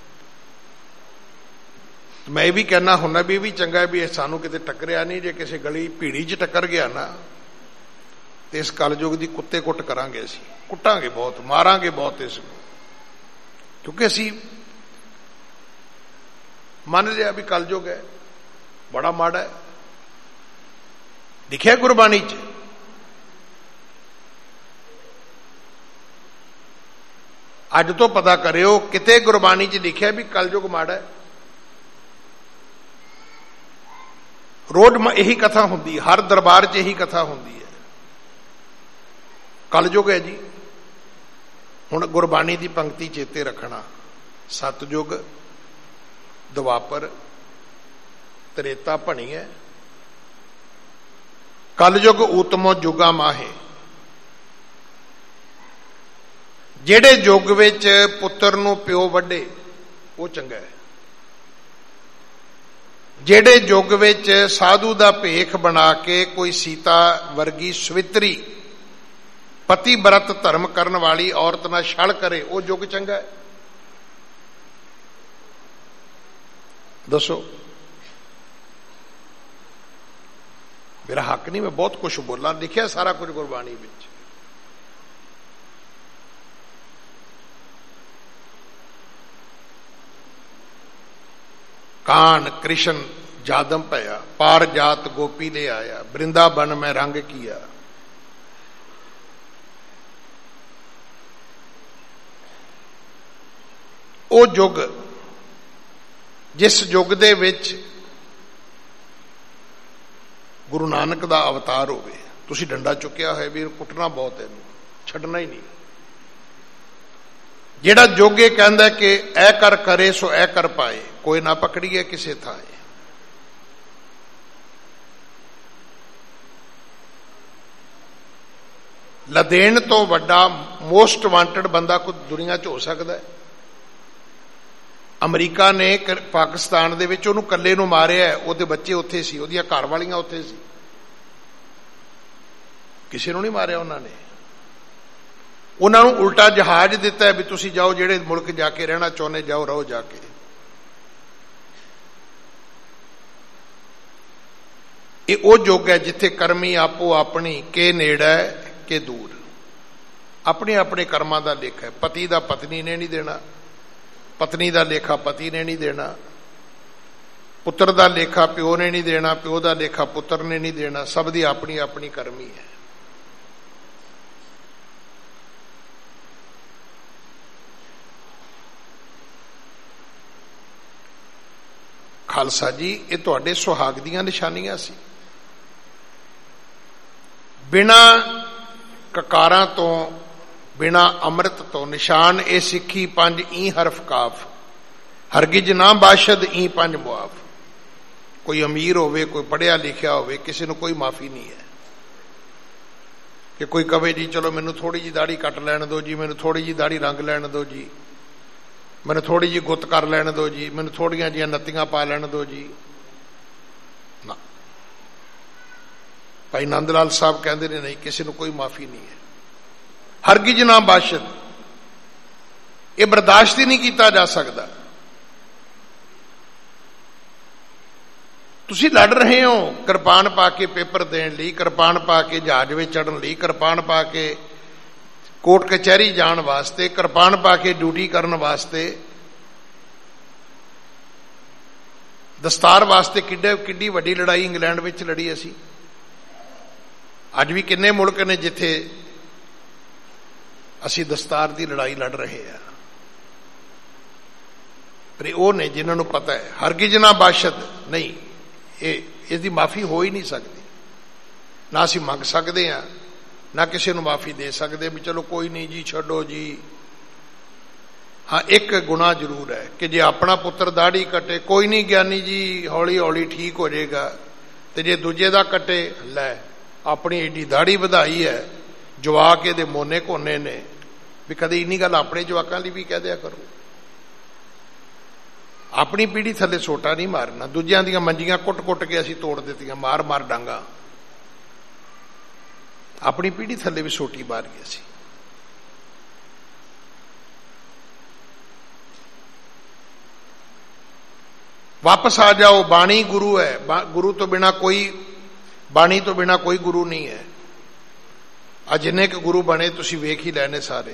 ਮੈਂ ਇਹ ਵੀ ਕਹਿਣਾ ਹੁੰਦਾ ਵੀ ਇਹ ਵੀ ਚੰਗਾ ਵੀ ਇਹ ਸਾਨੂੰ ਕਿਤੇ ਟੱਕਰਿਆ ਨਹੀਂ। ਜੇ ਕਿਸੇ ਗਲੀ ਭੀੜੀ 'ਚ ਟੱਕਰ ਗਿਆ ਨਾ ਤੇ ਇਸ ਕਲਯੁਗ ਦੀ ਕੁੱਤੇ ਕੁੱਟ ਕਰਾਂਗੇ। ਅਸੀਂ ਕੁੱਟਾਂਗੇ ਬਹੁਤ, ਮਾਰਾਂਗੇ ਬਹੁਤ ਇਸ ਨੂੰ, ਕਿਉਂਕਿ ਅਸੀਂ ਮੰਨ ਲਿਆ ਵੀ ਕਲਯੁਗ ਹੈ, ਬੜਾ ਮਾੜਾ ਹੈ। ਲਿਖਿਆ ਗੁਰਬਾਣੀ 'ਚ, ਅੱਜ ਤੋਂ ਪਤਾ ਕਰਿਓ ਕਿਤੇ ਗੁਰਬਾਣੀ 'ਚ ਲਿਖਿਆ ਵੀ ਕਲਯੁਗ ਮਾੜਾ ਹੈ? ਰੋਜ਼ ਇਹੀ ਕਥਾ ਹੁੰਦੀ, ਹਰ ਦਰਬਾਰ 'ਚ ਇਹੀ ਕਥਾ ਹੁੰਦੀ ਹੈ, ਕਲਯੁਗ ਹੈ ਜੀ। ਹੁਣ ਗੁਰਬਾਣੀ ਦੀ ਪੰਕਤੀ ਚੇਤੇ ਰੱਖਣਾ, ਸਤਯੁਗ, ਦੁਆਪਰ, ਤ੍ਰੇਤਾ ਭਣੀ ਹੈ, ਕਲਯੁਗ ਊਤਮੋ ਜੁਗਾ ਮਾਹੇ। ਜਿਹੜੇ ਯੁੱਗ ਵਿੱਚ ਪੁੱਤਰ ਨੂੰ ਪਿਓ ਵੱਢੇ ਉਹ ਚੰਗਾ ਹੈ। ਜਿਹੜੇ ਯੁੱਗ ਵਿੱਚ ਸਾਧੂ ਦਾ ਭੇਖ ਬਣਾ ਕੇ ਕੋਈ ਸੀਤਾ ਵਰਗੀ ਸਵਿਤਰੀ ਪਤੀ ਬਰਤ ਧਰਮ ਕਰਨ ਵਾਲੀ ਔਰਤ ਨਾਲ ਛਲ ਕਰੇ, ਉਹ ਯੁੱਗ ਚੰਗਾ ਹੈ? ਦੱਸੋ। ਮੇਰਾ ਹੱਕ ਨਹੀਂ, ਮੈਂ ਬਹੁਤ ਕੁਝ ਬੋਲਾਂ, ਲਿਖਿਆ ਸਾਰਾ ਕੁਝ ਗੁਰਬਾਣੀ ਵਿੱਚ। ਕਾਨ ਕ੍ਰਿਸ਼ਨ ਜਾਦਮ ਭਇਆ, ਪਾਰ ਜਾਤ ਗੋਪੀ ਲੈ ਆਇਆ, ਬ੍ਰਿੰਦਾਵਨ ਮੈਂ ਰੰਗ ਕੀਆ। ਉਹ ਯੁੱਗ, ਜਿਸ ਯੁੱਗ ਦੇ ਵਿੱਚ ਗੁਰੂ ਨਾਨਕ ਦਾ ਅਵਤਾਰ ਹੋਵੇ, ਤੁਸੀਂ ਡੰਡਾ ਚੁੱਕਿਆ ਹੋਇਆ ਵੀ ਕੁੱਟਣਾ ਬਹੁਤ, ਇਹਨੂੰ ਛੱਡਣਾ ਹੀ ਨਹੀਂ। ਜਿਹੜਾ ਯੁੱਗ ਇਹ ਕਹਿੰਦਾ ਕਿ ਐ ਕਰ ਕਰੇ ਸੋ ਐ ਕਰ ਪਾਏ, ਕੋਈ ਨਾ ਪਕੜੀਏ ਕਿਸੇ ਥਾਂ। ਲਦੇਣ ਤੋਂ ਵੱਡਾ ਮੋਸਟ ਵਾਂਟਡ ਬੰਦਾ ਕੋਈ ਦੁਨੀਆ 'ਚ ਹੋ ਸਕਦਾ ਹੈ? ਅਮਰੀਕਾ ਨੇ ਪਾਕਿਸਤਾਨ ਦੇ ਵਿੱਚ ਉਹਨੂੰ ਇਕੱਲੇ ਨੂੰ ਮਾਰਿਆ, ਉਹਦੇ ਬੱਚੇ ਉੱਥੇ ਸੀ, ਉਹਦੀਆਂ ਘਰ ਵਾਲੀਆਂ ਉੱਥੇ ਸੀ, ਕਿਸੇ ਨੂੰ ਨਹੀਂ ਮਾਰਿਆ ਉਹਨਾਂ ਨੇ। ਉਹਨਾਂ ਨੂੰ ਉਲਟਾ ਜਹਾਜ਼ ਦਿੱਤਾ ਵੀ ਤੁਸੀਂ ਜਾਓ, ਜਿਹੜੇ ਮੁਲਕ ਜਾ ਕੇ ਰਹਿਣਾ ਚਾਹੁੰਦੇ ਜਾਓ, ਰਹੋ ਜਾ ਕੇ। ਇਹ ਉਹ ਯੁੱਗ ਹੈ ਜਿੱਥੇ ਕਰਮੀ ਆਪੋ ਆਪਣੀ ਕੇ ਨੇੜੇ ਕੇ ਦੂਰ, ਆਪਣੇ ਆਪਣੇ ਕਰਮਾਂ ਦਾ ਲੇਖਾ ਹੈ। ਪਤੀ ਦਾ ਪਤਨੀ ਨੇ ਨਹੀਂ ਦੇਣਾ, ਪਤਨੀ ਦਾ ਲੇਖਾ ਪਤੀ ਨੇ ਨਹੀਂ ਦੇਣਾ, ਪੁੱਤਰ ਦਾ ਲੇਖਾ ਪਿਓ ਨੇ ਨਹੀਂ ਦੇਣਾ, ਪਿਓ ਦਾ ਲੇਖਾ ਪੁੱਤਰ ਨੇ ਨਹੀਂ ਦੇਣਾ। ਸਭ ਦੀ ਆਪਣੀ ਆਪਣੀ ਕਰਮੀ ਹੈ। ਖਾਲਸਾ ਜੀ, ਇਹ ਤੁਹਾਡੇ ਸੁਹਾਗ ਦੀਆਂ ਨਿਸ਼ਾਨੀਆਂ ਸੀ। ਬਿਨਾਂ ਕਕਾਰਾਂ ਤੋਂ, ਬਿਨਾਂ ਅੰਮ੍ਰਿਤ ਤੋਂ ਨਿਸ਼ਾਨ ਇਹ ਸਿੱਖੀ ਪੰਜ ਈ ਹਰਫ ਕਾਫ, ਹਰਗਿਜ਼ ਨਾ ਬਾਸ਼ਦ ਈ ਪੰਜ ਮੁਆਫ। ਕੋਈ ਅਮੀਰ ਹੋਵੇ, ਕੋਈ ਪੜ੍ਹਿਆ ਲਿਖਿਆ ਹੋਵੇ, ਕਿਸੇ ਨੂੰ ਕੋਈ ਮਾਫੀ ਨਹੀਂ ਹੈ। ਕਿ ਕੋਈ ਕਵੇ ਜੀ ਚਲੋ ਮੈਨੂੰ ਥੋੜੀ ਜਿਹੀ ਦਾੜੀ ਕੱਟ ਲੈਣ ਦਿਓ ਜੀ, ਮੈਨੂੰ ਥੋੜੀ ਜਿਹੀ ਦਾੜੀ ਰੰਗ ਲੈਣ ਦਿਓ ਜੀ, ਮੈਨੂੰ ਥੋੜੀ ਜਿਹੀ ਗੁੱਤ ਕਰ ਲੈਣ ਦਿਓ ਜੀ, ਮੈਨੂੰ ਥੋੜੀਆਂ ਜਿਹੀਆਂ ਨੱਤੀਆਂ ਪਾ ਲੈਣ ਦਿਓ ਜੀ। ਨਾ, ਭਾਈ ਨੰਦ ਲਾਲ ਸਾਹਿਬ ਕਹਿੰਦੇ ਨੇ ਨਹੀਂ, ਕਿਸੇ ਨੂੰ ਕੋਈ ਮਾਫੀ ਨਹੀਂ ਹੈ। ਹਰਗਿਜ਼ ਨਾ ਬਾਸ਼ਦ, ਇਹ ਬਰਦਾਸ਼ਤ ਹੀ ਨਹੀਂ ਕੀਤਾ ਜਾ ਸਕਦਾ। ਤੁਸੀਂ ਲੜ ਰਹੇ ਹੋ ਕਿਰਪਾਨ ਪਾ ਕੇ ਪੇਪਰ ਦੇਣ ਲਈ, ਕਿਰਪਾਨ ਪਾ ਕੇ ਜਹਾਜ਼ ਵਿੱਚ ਚੜ੍ਹਨ ਲਈ, ਕਿਰਪਾਨ ਪਾ ਕੇ ਕੋਰਟ ਕਚਹਿਰੀ ਜਾਣ ਵਾਸਤੇ, ਕਿਰਪਾਨ ਪਾ ਕੇ ਡਿਊਟੀ ਕਰਨ ਵਾਸਤੇ, ਦਸਤਾਰ ਵਾਸਤੇ। ਕਿੱਡੇ ਕਿੱਡੀ ਵੱਡੀ ਲੜਾਈ ਇੰਗਲੈਂਡ ਵਿੱਚ ਲੜੀ ਅਸੀਂ। ਅੱਜ ਵੀ ਕਿੰਨੇ ਮੁਲਕ ਨੇ ਜਿੱਥੇ ਅਸੀਂ ਦਸਤਾਰ ਦੀ ਲੜਾਈ ਲੜ ਰਹੇ ਹਾਂ। ਪਰ ਉਹ ਨੇ ਜਿਨ੍ਹਾਂ ਨੂੰ ਪਤਾ ਹੈ ਹਰਗਿਜ਼ ਨਾ ਬਾਸ਼ਦ, ਨਹੀਂ, ਇਹ ਇਸ ਦੀ ਮਾਫੀ ਹੋ ਹੀ ਨਹੀਂ ਸਕਦੀ। ਨਾ ਅਸੀਂ ਮੰਗ ਸਕਦੇ ਹਾਂ, ਨਾ ਕਿਸੇ ਨੂੰ ਮਾਫੀ ਦੇ ਸਕਦੇ ਵੀ ਚਲੋ ਕੋਈ ਨਹੀਂ ਜੀ, ਛੱਡੋ ਜੀ। ਹਾਂ, ਇੱਕ ਗੁਨਾਹ ਜ਼ਰੂਰ ਹੈ ਕਿ ਜੇ ਆਪਣਾ ਪੁੱਤਰ ਦਾੜੀ ਕੱਟੇ, ਕੋਈ ਨਹੀਂ ਗਿਆਨੀ ਜੀ, ਹੌਲੀ ਹੌਲੀ ਠੀਕ ਹੋ ਜਾਏਗਾ। ਤੇ ਜੇ ਦੂਜੇ ਦਾ ਕੱਟੇ, ਲੈ ਆਪਣੀ ਏਡੀ ਦਾੜੀ ਵਧਾਈ ਹੈ, ਜਵਾਕ ਇਹਦੇ ਮੋਨੇ ਕੋਨੇ ਨੇ। ਵੀ ਕਦੇ ਇੰਨੀ ਗੱਲ ਆਪਣੇ ਜਵਾਕਾਂ ਲਈ ਵੀ ਕਹਿ ਦਿਆ ਕਰੋ। ਆਪਣੀ ਪੀੜ੍ਹੀ ਥੱਲੇ ਸੋਟਾ ਨਹੀਂ ਮਾਰਨਾ। ਦੂਜਿਆਂ ਦੀਆਂ ਮੰਜੀਆਂ ਕੁੱਟ ਕੁੱਟ ਕੇ ਅਸੀਂ ਤੋੜ ਦਿੱਤੀਆਂ, ਮਾਰ ਮਾਰ ਡਾਂਗਾ। ਆਪਣੀ ਪੀੜ੍ਹੀ ਥੱਲੇ ਵੀ ਸੋਟੀ ਮਾਰ ਗਈ ਸੀ। ਵਾਪਸ ਆ ਜਾਓ, ਬਾਣੀ ਗੁਰੂ ਹੈ। ਗੁਰੂ ਤੋਂ ਬਿਨਾ ਕੋਈ, ਬਾਣੀ ਤੋਂ ਬਿਨਾ ਕੋਈ ਗੁਰੂ ਨਹੀਂ ਹੈ। ਅੱਜ ਜਿੰਨੇ ਕੁ ਗੁਰੂ ਬਣੇ ਤੁਸੀਂ ਵੇਖ ਹੀ ਲੈਣੇ ਸਾਰੇ।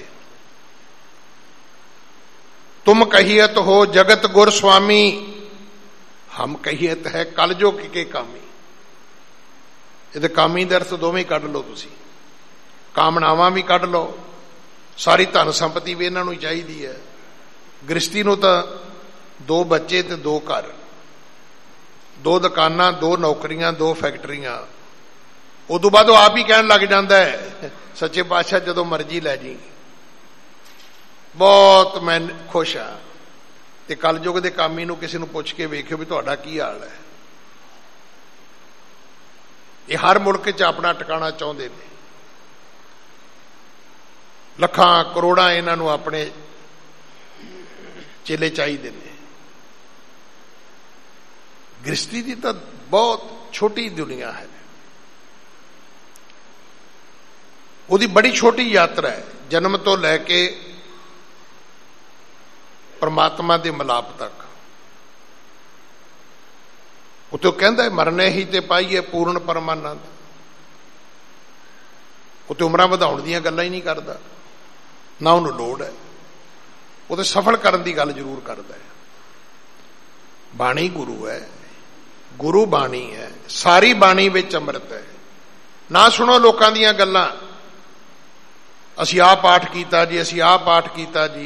ਤੁਮ ਕਹੀਅਤ ਹੋ ਜਗਤ ਗੁਰ ਸੁਆਮੀ, ਹਮ ਕਹੀਅਤ ਹੈ ਕਲ ਜੋ ਕੇ ਕਾਮੀ। ਇਹਦੇ ਕਾਮੀ ਦੇ ਅਰਥ ਦੋਵੇਂ ਕੱਢ ਲਓ ਤੁਸੀਂ, ਕਾਮਨਾਵਾਂ ਵੀ ਕੱਢ ਲਓ। ਸਾਰੀ ਧਨ ਸੰਪਤੀ ਵੀ ਇਹਨਾਂ ਨੂੰ ਚਾਹੀਦੀ ਹੈ। ਗ੍ਰਸਤੀ ਨੂੰ ਤਾਂ ਦੋ ਬੱਚੇ ਤੇ ਦੋ ਘਰ, ਦੋ ਦੁਕਾਨਾਂ, ਦੋ ਨੌਕਰੀਆਂ, ਦੋ ਫੈਕਟਰੀਆਂ। ਉਦੋਂ ਬਾਅਦ ਉਹ ਆਪ ਹੀ ਕਹਿਣ ਲੱਗ ਜਾਂਦਾ ਹੈ, ਸੱਚੇ ਪਾਤਸ਼ਾਹ ਜਦੋਂ ਮਰਜ਼ੀ ਲੈ ਜੀ, ਬਹੁਤ ਮੈਂ ਖੁਸ਼ ਹਾਂ। ਤੇ ਕਲਯੁਗ ਦੇ ਕਾਮੀ ਨੂੰ ਕਿਸੇ ਨੂੰ ਪੁੱਛ ਕੇ ਵੇਖਿਓ ਵੀ ਤੁਹਾਡਾ ਕੀ ਹਾਲ ਹੈ। ਇਹ ਹਰ ਮੁਲਕ 'ਚ ਆਪਣਾ ਟਿਕਾਣਾ ਚਾਹੁੰਦੇ ਨੇ। ਲੱਖਾਂ ਕਰੋੜਾਂ ਇਹਨਾਂ ਨੂੰ ਆਪਣੇ ਚੇਲੇ ਚਾਹੀਦੇ ਨੇ। ਗ੍ਰਸਤੀ ਦੀ ਤਾਂ ਬਹੁਤ ਛੋਟੀ ਦੁਨੀਆ ਹੈ। ਉਹਦੀ ਬੜੀ ਛੋਟੀ ਯਾਤਰਾ ਹੈ, ਜਨਮ ਤੋਂ ਲੈ ਕੇ ਪਰਮਾਤਮਾ ਦੇ ਮਿਲਾਪ ਤੱਕ। ਉੱਥੇ ਉਹ ਕਹਿੰਦਾ ਮਰਨੇ ਹੀ ਤੇ ਪਾਈਏ ਪੂਰਨ ਪਰਮਾਨੰਦ। ਉੱਥੇ ਉਮਰਾਂ ਵਧਾਉਣ ਦੀਆਂ ਗੱਲਾਂ ਹੀ ਨਹੀਂ ਕਰਦਾ, ਨਾ ਉਹਨੂੰ ਲੋੜ ਹੈ। ਉਹ ਤੇ ਸਫਲ ਕਰਨ ਦੀ ਗੱਲ ਜ਼ਰੂਰ ਕਰਦਾ ਹੈ। ਬਾਣੀ ਗੁਰੂ ਹੈ, ਗੁਰੂ ਬਾਣੀ ਹੈ, ਸਾਰੀ ਬਾਣੀ ਵਿੱਚ ਅੰਮ੍ਰਿਤ ਹੈ। ਨਾ ਸੁਣੋ ਲੋਕਾਂ ਦੀਆਂ ਗੱਲਾਂ, ਅਸੀਂ ਆਹ ਪਾਠ ਕੀਤਾ ਜੀ, ਅਸੀਂ ਆਹ ਪਾਠ ਕੀਤਾ ਜੀ।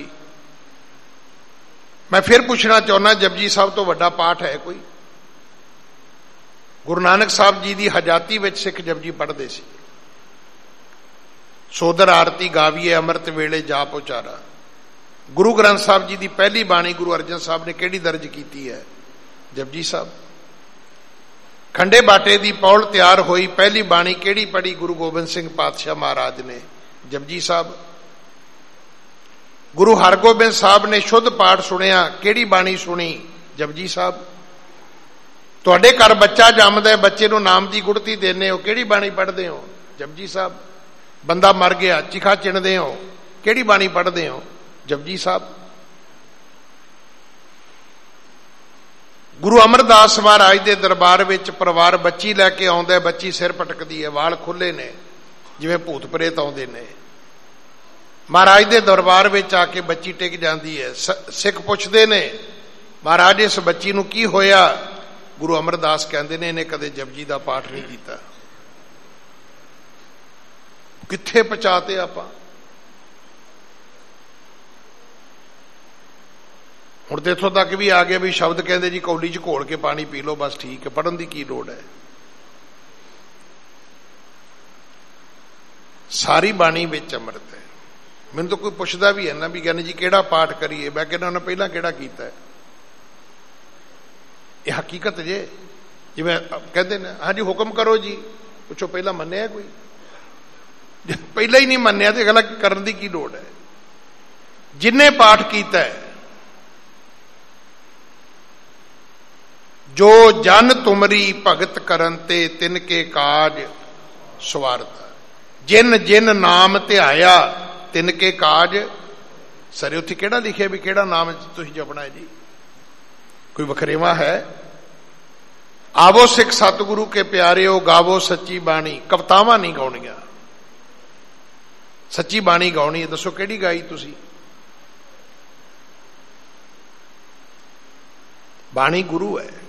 ਮੈਂ ਫਿਰ ਪੁੱਛਣਾ ਚਾਹੁੰਦਾ, ਜਪਜੀ ਸਾਹਿਬ ਤੋਂ ਵੱਡਾ ਪਾਠ ਹੈ ਕੋਈ? ਗੁਰੂ ਨਾਨਕ ਸਾਹਿਬ ਜੀ ਦੀ ਹਜਾਤੀ ਵਿੱਚ ਸਿੱਖ ਜਪਜੀ ਪੜ੍ਹਦੇ ਸੀ। ਸੋਦਰ ਆਰਤੀ ਗਾਵੀਏ ਅੰਮ੍ਰਿਤ ਵੇਲੇ ਜਾਪ ਉਚਾਰਾ। ਗੁਰੂ ਗ੍ਰੰਥ ਸਾਹਿਬ ਜੀ ਦੀ ਪਹਿਲੀ ਬਾਣੀ ਗੁਰੂ ਅਰਜਨ ਸਾਹਿਬ ਨੇ ਕਿਹੜੀ ਦਰਜ ਕੀਤੀ ਹੈ? ਜਪਜੀ ਸਾਹਿਬ। ਖੰਡੇ ਬਾਟੇ ਦੀ ਪੌਲ ਤਿਆਰ ਹੋਈ, ਪਹਿਲੀ ਬਾਣੀ ਕਿਹੜੀ ਪੜ੍ਹੀ ਗੁਰੂ ਗੋਬਿੰਦ ਸਿੰਘ ਪਾਤਸ਼ਾਹ ਮਹਾਰਾਜ ਨੇ? ਜਪਜੀ ਸਾਹਿਬ। ਗੁਰੂ ਹਰਗੋਬਿੰਦ ਸਾਹਿਬ ਨੇ ਸ਼ੁੱਧ ਪਾਠ ਸੁਣਿਆ, ਕਿਹੜੀ ਬਾਣੀ ਸੁਣੀ? ਜਪਜੀ ਸਾਹਿਬ। ਤੁਹਾਡੇ ਘਰ ਬੱਚਾ ਜੰਮਦਾ, ਬੱਚੇ ਨੂੰ ਨਾਮ ਦੀ ਗੁੜਤੀ ਦਿੰਦੇ ਹੋ, ਕਿਹੜੀ ਬਾਣੀ ਪੜ੍ਹਦੇ ਹੋ? ਜਪਜੀ ਸਾਹਿਬ। ਬੰਦਾ ਮਰ ਗਿਆ, ਚਿਖਾ ਚਿਣਦੇ ਹੋ, ਕਿਹੜੀ ਬਾਣੀ ਪੜ੍ਹਦੇ ਹੋ? ਜਪਜੀ ਸਾਹਿਬ। ਗੁਰੂ ਅਮਰਦਾਸ ਮਹਾਰਾਜ ਦੇ ਦਰਬਾਰ ਵਿੱਚ ਪਰਿਵਾਰ ਬੱਚੀ ਲੈ ਕੇ ਆਉਂਦਾ, ਬੱਚੀ ਸਿਰ ਪਟਕਦੀ ਹੈ, ਵਾਲ ਖੁੱਲੇ ਨੇ ਜਿਵੇਂ ਭੂਤ ਪ੍ਰੇਤ ਆਉਂਦੇ ਨੇ। ਮਹਾਰਾਜ ਦੇ ਦਰਬਾਰ ਵਿੱਚ ਆ ਕੇ ਬੱਚੀ ਟਿਕ ਜਾਂਦੀ ਹੈ। ਸਿੱਖ ਪੁੱਛਦੇ ਨੇ ਮਹਾਰਾਜ ਇਸ ਬੱਚੀ ਨੂੰ ਕੀ ਹੋਇਆ? ਗੁਰੂ ਅਮਰਦਾਸ ਕਹਿੰਦੇ ਨੇ ਇਹਨੇ ਕਦੇ ਜਪਜੀ ਦਾ ਪਾਠ ਨਹੀਂ ਕੀਤਾ। ਕਿੱਥੇ ਪਹੁੰਚਾਤੇ ਆਪਾਂ। ਹੁਣ ਤੇ ਇੱਥੋਂ ਤੱਕ ਵੀ ਆ ਗਿਆ ਵੀ ਸ਼ਬਦ ਕਹਿੰਦੇ ਜੀ ਕੌਲੀ 'ਚ ਘੋਲ ਕੇ ਪਾਣੀ ਪੀ ਲਓ, ਬਸ ਠੀਕ ਹੈ, ਪੜ੍ਹਨ ਦੀ ਕੀ ਲੋੜ ਹੈ? ਸਾਰੀ ਬਾਣੀ ਵਿੱਚ ਅੰਮ੍ਰਿਤ ਹੈ। ਮੈਨੂੰ ਤਾਂ ਕੋਈ ਪੁੱਛਦਾ ਵੀ ਹੈ ਨਾ ਵੀ ਕਹਿੰਦੇ ਜੀ ਕਿਹੜਾ ਪਾਠ ਕਰੀਏ, ਮੈਂ ਕਹਿੰਦਾ ਉਹਨੇ ਪਹਿਲਾਂ ਕਿਹੜਾ ਕੀਤਾ ਹੈ। ਇਹ ਹਕੀਕਤ ਜੇ, ਜਿਵੇਂ ਕਹਿੰਦੇ ਨੇ ਹਾਂਜੀ ਹੁਕਮ ਕਰੋ ਜੀ, ਪੁੱਛੋ ਪਹਿਲਾਂ ਮੰਨਿਆ ਕੋਈ? ਜੇ ਪਹਿਲਾਂ ਹੀ ਨਹੀਂ ਮੰਨਿਆ ਤੇ ਅਗਲਾ ਕਰਨ ਦੀ ਕੀ ਲੋੜ ਹੈ? ਜਿੰਨੇ ਪਾਠ ਕੀਤਾ ਹੈ, ਜੋ ਜਨ ਤੁਮਰੀ ਭਗਤ ਕਰਨ ਤੇ ਤਿਨ ਕੇ ਕਾਜ ਸਵਾਰਤਾ। ਜਿਨ ਜਿਨ ਨਾਮ ਧਿਆਇਆ ਤਿਨ ਕੇ ਕਾਜ ਸਰੇ। ਉੱਥੇ ਕਿਹੜਾ ਲਿਖਿਆ ਵੀ ਕਿਹੜਾ ਨਾਮ ਤੁਸੀਂ ਜਪਣਾ ਹੈ ਜੀ? ਕੋਈ ਵਖਰੇਵਾ ਹੈ? ਆਵੋ ਸਿੱਖ ਸਤਿਗੁਰੂ ਕੇ ਪਿਆਰਿਓ, ਗਾਵੋ ਸੱਚੀ ਬਾਣੀ। ਕਵਿਤਾਵਾਂ ਨਹੀਂ ਗਾਉਣੀਆਂ, ਸੱਚੀ ਬਾਣੀ ਗਾਉਣੀ ਹੈ। ਦੱਸੋ ਕਿਹੜੀ ਗਾਈ ਤੁਸੀਂ? ਬਾਣੀ ਗੁਰੂ ਹੈ।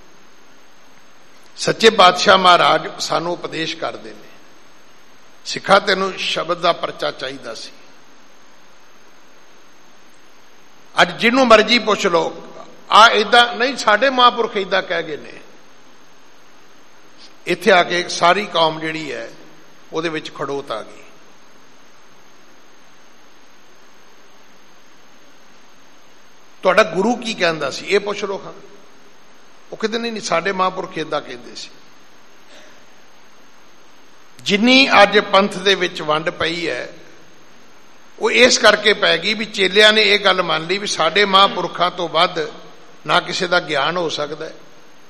ਸੱਚੇ ਪਾਤਸ਼ਾਹ ਮਹਾਰਾਜ ਸਾਨੂੰ ਉਪਦੇਸ਼ ਕਰਦੇ ਨੇ, ਸਿੱਖਾ ਤੈਨੂੰ ਸ਼ਬਦ ਦਾ ਪਰਚਾ ਚਾਹੀਦਾ ਸੀ। ਅੱਜ ਜਿਹਨੂੰ ਮਰਜ਼ੀ ਪੁੱਛ ਲਓ, ਆ ਏਦਾਂ ਨਹੀਂ, ਸਾਡੇ ਮਹਾਂਪੁਰਖ ਏਦਾਂ ਕਹਿ ਗਏ ਨੇ। ਇੱਥੇ ਆ ਕੇ ਸਾਰੀ ਕੌਮ ਜਿਹੜੀ ਹੈ ਉਹਦੇ ਵਿੱਚ ਖੜੋਤ ਆ ਗਈ। ਤੁਹਾਡਾ ਗੁਰੂ ਕੀ ਕਹਿੰਦਾ ਸੀ ਇਹ ਪੁੱਛ ਲਓ। ਹਾਂ, ਉਹ ਕਹਿੰਦੇ ਨਹੀਂ ਸਾਡੇ ਮਹਾਂਪੁਰਖ ਏਦਾਂ ਕਹਿੰਦੇ ਸੀ। ਜਿੰਨੀ ਅੱਜ ਪੰਥ ਦੇ ਵਿੱਚ ਵੰਡ ਪਈ ਹੈ ਉਹ ਇਸ ਕਰਕੇ ਪੈ ਗਈ ਵੀ ਚੇਲਿਆਂ ਨੇ ਇਹ ਗੱਲ ਮੰਨ ਲਈ ਵੀ ਸਾਡੇ ਮਹਾਂਪੁਰਖਾਂ ਤੋਂ ਵੱਧ ਨਾ ਕਿਸੇ ਦਾ ਗਿਆਨ ਹੋ ਸਕਦਾ ਹੈ,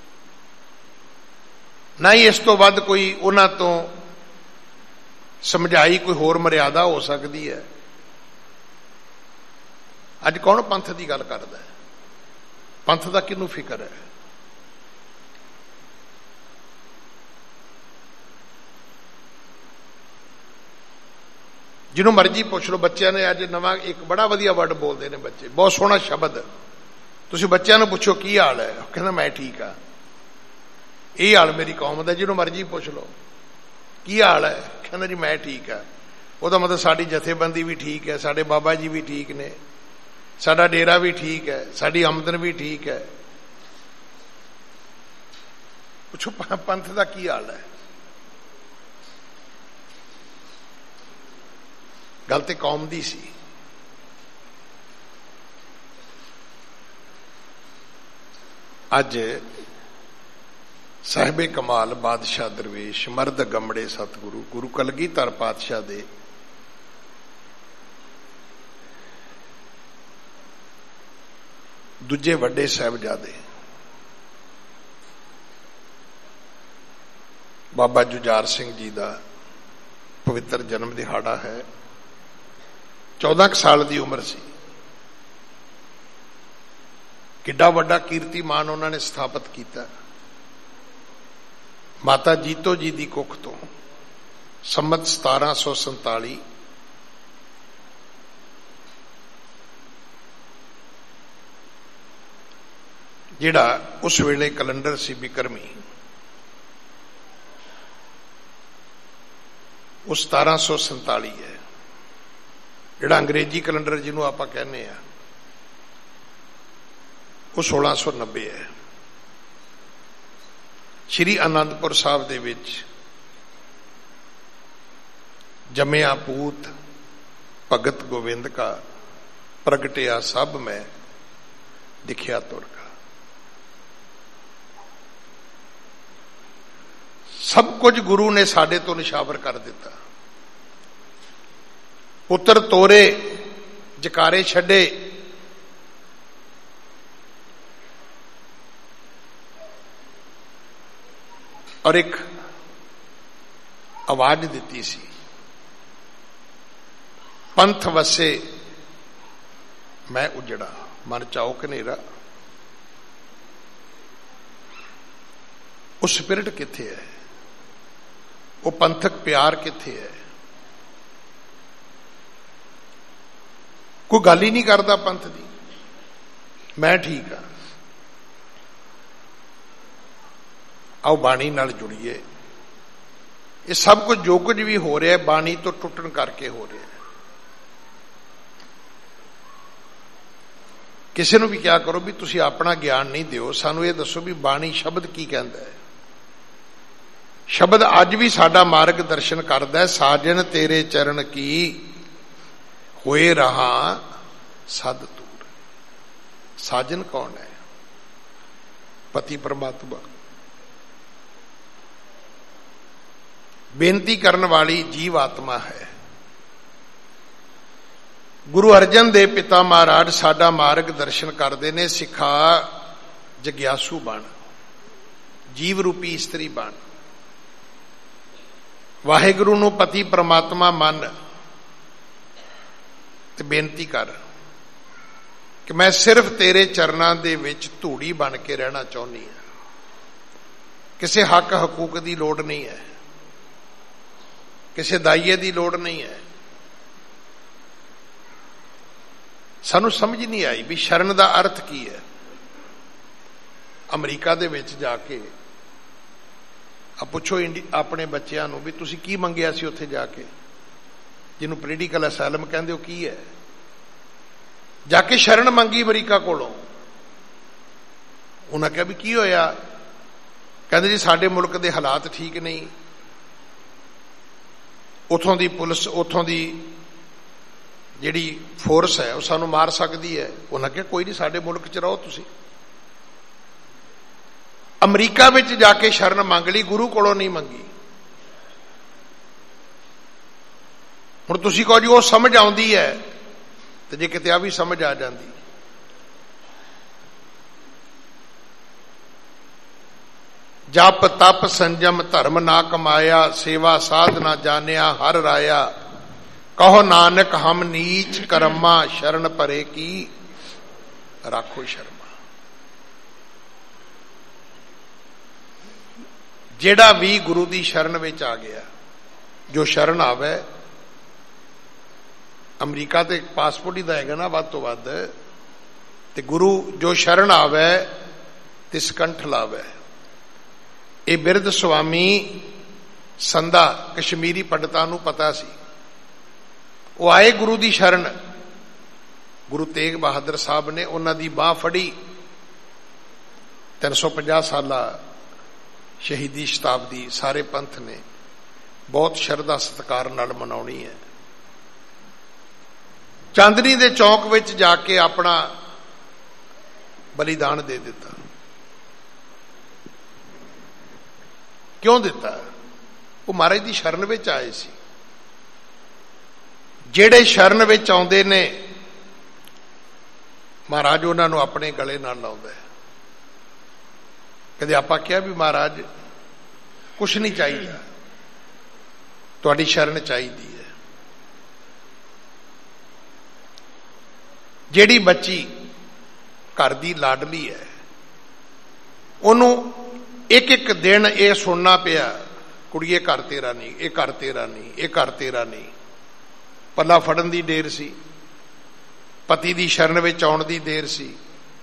ਨਾ ਹੀ ਇਸ ਤੋਂ ਵੱਧ ਕੋਈ ਉਹਨਾਂ ਤੋਂ ਸਮਝਾਈ ਕੋਈ ਹੋਰ ਮਰਿਆਦਾ ਹੋ ਸਕਦੀ ਹੈ। ਅੱਜ ਕੌਣ ਪੰਥ ਦੀ ਗੱਲ ਕਰਦਾ ਹੈ? ਪੰਥ ਦਾ ਕਿਹਨੂੰ ਫਿਕਰ ਹੈ? ਜਿਹਨੂੰ ਮਰਜ਼ੀ ਪੁੱਛ ਲਓ। ਬੱਚਿਆਂ ਨੇ ਅੱਜ ਨਵਾਂ ਇੱਕ ਬੜਾ ਵਧੀਆ ਵਰਡ ਬੋਲਦੇ ਨੇ ਬੱਚੇ, ਬਹੁਤ ਸੋਹਣਾ ਸ਼ਬਦ। ਤੁਸੀਂ ਬੱਚਿਆਂ ਨੂੰ ਪੁੱਛੋ ਕੀ ਹਾਲ ਹੈ, ਉਹ ਕਹਿੰਦਾ ਮੈਂ ਠੀਕ ਆ। ਇਹ ਹਾਲ ਮੇਰੀ ਕੌਮ ਦਾ। ਜਿਹਨੂੰ ਮਰਜ਼ੀ ਪੁੱਛ ਲਓ ਕੀ ਹਾਲ ਹੈ, ਕਹਿੰਦਾ ਜੀ ਮੈਂ ਠੀਕ ਆ। ਉਹਦਾ ਮਤਲਬ ਸਾਡੀ ਜਥੇਬੰਦੀ ਵੀ ਠੀਕ ਹੈ, ਸਾਡੇ ਬਾਬਾ ਜੀ ਵੀ ਠੀਕ ਨੇ, ਸਾਡਾ ਡੇਰਾ ਵੀ ਠੀਕ ਹੈ, ਸਾਡੀ ਆਮਦਨ ਵੀ ਠੀਕ ਹੈ। ਪੁੱਛੋ ਪੰਥ ਦਾ ਕੀ ਹਾਲ ਹੈ? ਗੱਲ ਤੇ ਕੌਮ ਦੀ ਸੀ। ਅੱਜ ਸਾਹਿਬੇ ਕਮਾਲ ਬਾਦਸ਼ਾਹ ਦਰਵੇਸ਼ ਮਰਦ ਗੰਮੜੇ ਸਤਿਗੁਰੂ ਗੁਰੂ ਕਲਗੀਧਰ ਪਾਤਸ਼ਾਹ ਦੇ ਦੂਜੇ ਵੱਡੇ ਸਾਹਿਬਜ਼ਾਦੇ ਬਾਬਾ ਜੁਝਾਰ ਸਿੰਘ ਜੀ ਦਾ ਪਵਿੱਤਰ ਜਨਮ ਦਿਹਾੜਾ ਹੈ। ਚੌਦਾਂ ਕੁ ਸਾਲ ਦੀ ਉਮਰ ਸੀ। ਕਿੱਡਾ ਵੱਡਾ ਕੀਰਤੀਮਾਨ ਉਹਨਾਂ ਨੇ ਸਥਾਪਿਤ ਕੀਤਾ। ਮਾਤਾ ਜੀਤੋ ਜੀ ਦੀ ਕੁੱਖ ਤੋਂ ਸੰਮਤ ਸਤਾਰਾਂ ਸੌ ਸੰਤਾਲੀ ਜਿਹੜਾ ਉਸ ਵੇਲੇ ਕੈਲੰਡਰ ਸੀ ਬਿਕਰਮੀ, ਉਹ ਸਤਾਰਾਂ ਸੌ ਸੰਤਾਲੀ ਹੈ। ਜਿਹੜਾ ਅੰਗਰੇਜ਼ੀ ਕੈਲੰਡਰ ਜਿਹਨੂੰ ਆਪਾਂ ਕਹਿੰਦੇ ਆ ਉਹ ਸੋਲਾਂ ਸੌ ਨੱਬੇ ਹੈ। ਸ਼੍ਰੀ ਅਨੰਦਪੁਰ ਸਾਹਿਬ ਦੇ ਵਿੱਚ ਜੰਮਿਆ ਪੂਤ ਭਗਤ ਗੋਬਿੰਦ ਕਾ, ਪ੍ਰਗਟਿਆ ਸਭ ਮੈਂ ਦਿਖਿਆ ਤੁਰ ਕਾ। ਸਭ ਕੁਝ ਗੁਰੂ ਨੇ ਸਾਡੇ ਤੋਂ ਨਿਸ਼ਾਵਰ ਕਰ ਦਿੱਤਾ। ਪੁੱਤਰ ਤੋਰੇ, ਜਕਾਰੇ ਛੱਡੇ, ਔਰ ਇੱਕ ਆਵਾਜ਼ ਦਿੱਤੀ ਸੀ, ਪੰਥ ਵਸੇ ਮੈਂ ਉਜੜਾ, ਮਨ ਚਾਓ ਕਨੇਰਾ। ਉਹ ਸਪਿਰਿਟ ਕਿੱਥੇ ਹੈ? ਉਹ ਪੰਥਕ ਪਿਆਰ ਕਿੱਥੇ ਹੈ? ਕੋਈ ਗੱਲ ਹੀ ਨਹੀਂ ਕਰਦਾ ਪੰਥ ਦੀ। ਮੈਂ ਠੀਕ ਆ। ਆਓ ਬਾਣੀ ਨਾਲ ਜੁੜੀਏ। ਇਹ ਸਭ ਕੁਝ ਜੋ ਕੁਝ ਵੀ ਹੋ ਰਿਹਾ ਬਾਣੀ ਤੋਂ ਟੁੱਟਣ ਕਰਕੇ ਹੋ ਰਿਹਾ। ਕਿਸੇ ਨੂੰ ਵੀ ਕਿਹਾ ਕਰੋ ਵੀ ਤੁਸੀਂ ਆਪਣਾ ਗਿਆਨ ਨਹੀਂ ਦਿਓ, ਸਾਨੂੰ ਇਹ ਦੱਸੋ ਵੀ ਬਾਣੀ ਸ਼ਬਦ ਕੀ ਕਹਿੰਦਾ ਹੈ। ਸ਼ਬਦ ਅੱਜ ਵੀ ਸਾਡਾ ਮਾਰਗ ਦਰਸ਼ਨ ਕਰਦਾ ਹੈ। ਸਾਜਨ ਤੇਰੇ ਚਰਨ ਕੀ ਹੋਏ ਰਹਾ ਸਦ ਤੂਰ। ਸਾਜਨ ਕੌਣ ਹੈ? ਪਤੀ ਪਰਮਾਤਮਾ। ਬੇਨਤੀ ਕਰਨ ਵਾਲੀ ਜੀਵ ਆਤਮਾ ਹੈ। ਗੁਰੂ ਅਰਜਨ ਦੇ ਪਿਤਾ ਮਹਾਰਾਜ ਸਾਡਾ ਮਾਰਗ ਦਰਸ਼ਨ ਕਰਦੇ ਨੇ। ਸਿਖਾ ਜਗਿਆਸੂ ਬਣ, ਜੀਵ ਰੂਪੀ ਇਸਤਰੀ ਬਣ। ਵਾਹਿਗੁਰੂ ਨੂੰ ਪਤੀ ਪਰਮਾਤਮਾ ਮੰਨ ਤੇ ਬੇਨਤੀ ਕਰ ਕਿ ਮੈਂ ਸਿਰਫ ਤੇਰੇ ਚਰਨਾਂ ਦੇ ਵਿੱਚ ਧੂੜੀ ਬਣ ਕੇ ਰਹਿਣਾ ਚਾਹੁੰਦੀ ਹਾਂ। ਕਿਸੇ ਹੱਕ ਹਕੂਕ ਦੀ ਲੋੜ ਨਹੀਂ ਹੈ, ਕਿਸੇ ਦਾਈਏ ਦੀ ਲੋੜ ਨਹੀਂ ਹੈ। ਸਾਨੂੰ ਸਮਝ ਨਹੀਂ ਆਈ ਵੀ ਸ਼ਰਨ ਦਾ ਅਰਥ ਕੀ ਹੈ। ਅਮਰੀਕਾ ਦੇ ਵਿੱਚ ਜਾ ਕੇ ਆ ਪੁੱਛੋ ਆਪਣੇ ਬੱਚਿਆਂ ਨੂੰ ਵੀ ਤੁਸੀਂ ਕੀ ਮੰਗਿਆ ਸੀ ਉੱਥੇ ਜਾ ਕੇ, ਜਿਹਨੂੰ ਪੋਲੀਟੀਕਲ ਅਸਾਈਲਮ ਕਹਿੰਦੇ, ਉਹ ਕੀ ਹੈ? ਜਾ ਕੇ ਸ਼ਰਨ ਮੰਗੀ ਅਮਰੀਕਾ ਕੋਲੋਂ। ਉਹਨਾਂ ਕਿਹਾ ਵੀ ਕੀ ਹੋਇਆ? ਕਹਿੰਦੇ ਜੀ ਸਾਡੇ ਮੁਲਕ ਦੇ ਹਾਲਾਤ ਠੀਕ ਨਹੀਂ, ਉੱਥੋਂ ਦੀ ਪੁਲਿਸ, ਉੱਥੋਂ ਦੀ ਜਿਹੜੀ ਫੋਰਸ ਹੈ ਉਹ ਸਾਨੂੰ ਮਾਰ ਸਕਦੀ ਹੈ। ਉਹਨਾਂ ਕਿਹਾ ਕੋਈ ਨਹੀਂ, ਸਾਡੇ ਮੁਲਕ 'ਚ ਰਹੋ ਤੁਸੀਂ। ਅਮਰੀਕਾ ਵਿੱਚ ਜਾ ਕੇ ਸ਼ਰਨ ਮੰਗ ਲਈ, ਗੁਰੂ ਕੋਲੋਂ ਨਹੀਂ ਮੰਗੀ। ਹੁਣ ਤੁਸੀਂ ਕਹੋ ਜੀ ਉਹ ਸਮਝ ਆਉਂਦੀ ਹੈ, ਤੇ ਜੇ ਕਿਤੇ ਆ ਵੀ ਸਮਝ ਆ ਜਾਂਦੀ। ਜਪ ਤਪ ਸੰਜਮ ਧਰਮ ਨਾ ਕਮਾਇਆ, ਸੇਵਾ ਸਾਧ ਨਾ ਜਾਣਿਆ ਹਰ ਰਾਇਆ। ਕਹੋ ਨਾਨਕ ਹਮ ਨੀਚ ਕਰਮਾ, ਸ਼ਰਨ ਭਰੇ ਕੀ ਰਾਖੋ ਸ਼ਰਮਾ। ਜਿਹੜਾ ਵੀ ਗੁਰੂ ਦੀ ਸ਼ਰਨ ਵਿੱਚ ਆ ਗਿਆ, ਜੋ ਸ਼ਰਨ ਆਵੇ, ਅਮਰੀਕਾ ਤੇ ਪਾਸਪੋਰਟ ਹੀ ਦਾ ਹੈਗਾ ਨਾ ਵੱਧ ਤੋਂ ਵੱਧ, ਤੇ ਗੁਰੂ ਜੋ ਸ਼ਰਨ ਆਵੇ ਤਿਸ ਕੰਠ ਲਾਵੇ। ਇਹ ਬਿਰਧ ਸੁਆਮੀ ਸੰਧਾ ਕਸ਼ਮੀਰੀ ਪੰਡਤਾਂ ਨੂੰ ਪਤਾ ਸੀ। ਉਹ ਆਏ ਗੁਰੂ ਦੀ ਸ਼ਰਨ। ਗੁਰੂ ਤੇਗ ਬਹਾਦਰ ਸਾਹਿਬ ਨੇ ਉਹਨਾਂ ਦੀ ਬਾਹ ਫੜੀ। ਤਿੰਨ ਸੌ ਪੰਜਾਹ ਸਾਲਾ ਸ਼ਹੀਦੀ ਸ਼ਤਾਬਦੀ ਸਾਰੇ ਪੰਥ ਨੇ ਬਹੁਤ ਸ਼ਰਧਾ ਸਤਿਕਾਰ ਨਾਲ ਮਨਾਉਣੀ ਹੈ। ਚਾਂਦਨੀ ਦੇ ਚੌਕ ਵਿੱਚ ਜਾ ਕੇ ਆਪਣਾ ਬਲੀਦਾਨ ਦੇ ਦਿੱਤਾ। ਕਿਉਂ ਦਿੱਤਾ? ਉਹ ਮਹਾਰਾਜ ਦੀ ਸ਼ਰਨ ਵਿੱਚ ਆਏ ਸੀ। ਜਿਹੜੇ ਸ਼ਰਨ ਵਿੱਚ ਆਉਂਦੇ ਨੇ ਮਹਾਰਾਜ ਉਹਨਾਂ ਨੂੰ ਆਪਣੇ ਗਲੇ ਨਾਲ ਲਾਉਂਦਾ ਹੈ। ਕਦੇ ਆਪਾਂ ਕਿਹਾ ਵੀ ਮਹਾਰਾਜ ਕੁਛ ਨਹੀਂ ਚਾਹੀਦਾ, ਤੁਹਾਡੀ ਸ਼ਰਨ ਚਾਹੀਦੀ ਹੈ। ਜਿਹੜੀ ਬੱਚੀ ਘਰ ਦੀ ਲਾਡਲੀ ਹੈ, ਉਹਨੂੰ ਇੱਕ ਇੱਕ ਦਿਨ ਇਹ ਸੁਣਨਾ ਪਿਆ, ਕੁੜੀਏ ਘਰ ਤੇਰਾ ਨਹੀਂ, ਇਹ ਘਰ ਤੇਰਾ ਨਹੀਂ, ਇਹ ਘਰ ਤੇਰਾ ਨਹੀਂ। ਪੱਲਾ ਫੜਨ ਦੀ ਦੇਰ ਸੀ, ਪਤੀ ਦੀ ਸ਼ਰਨ ਵਿੱਚ ਆਉਣ ਦੀ ਦੇਰ ਸੀ।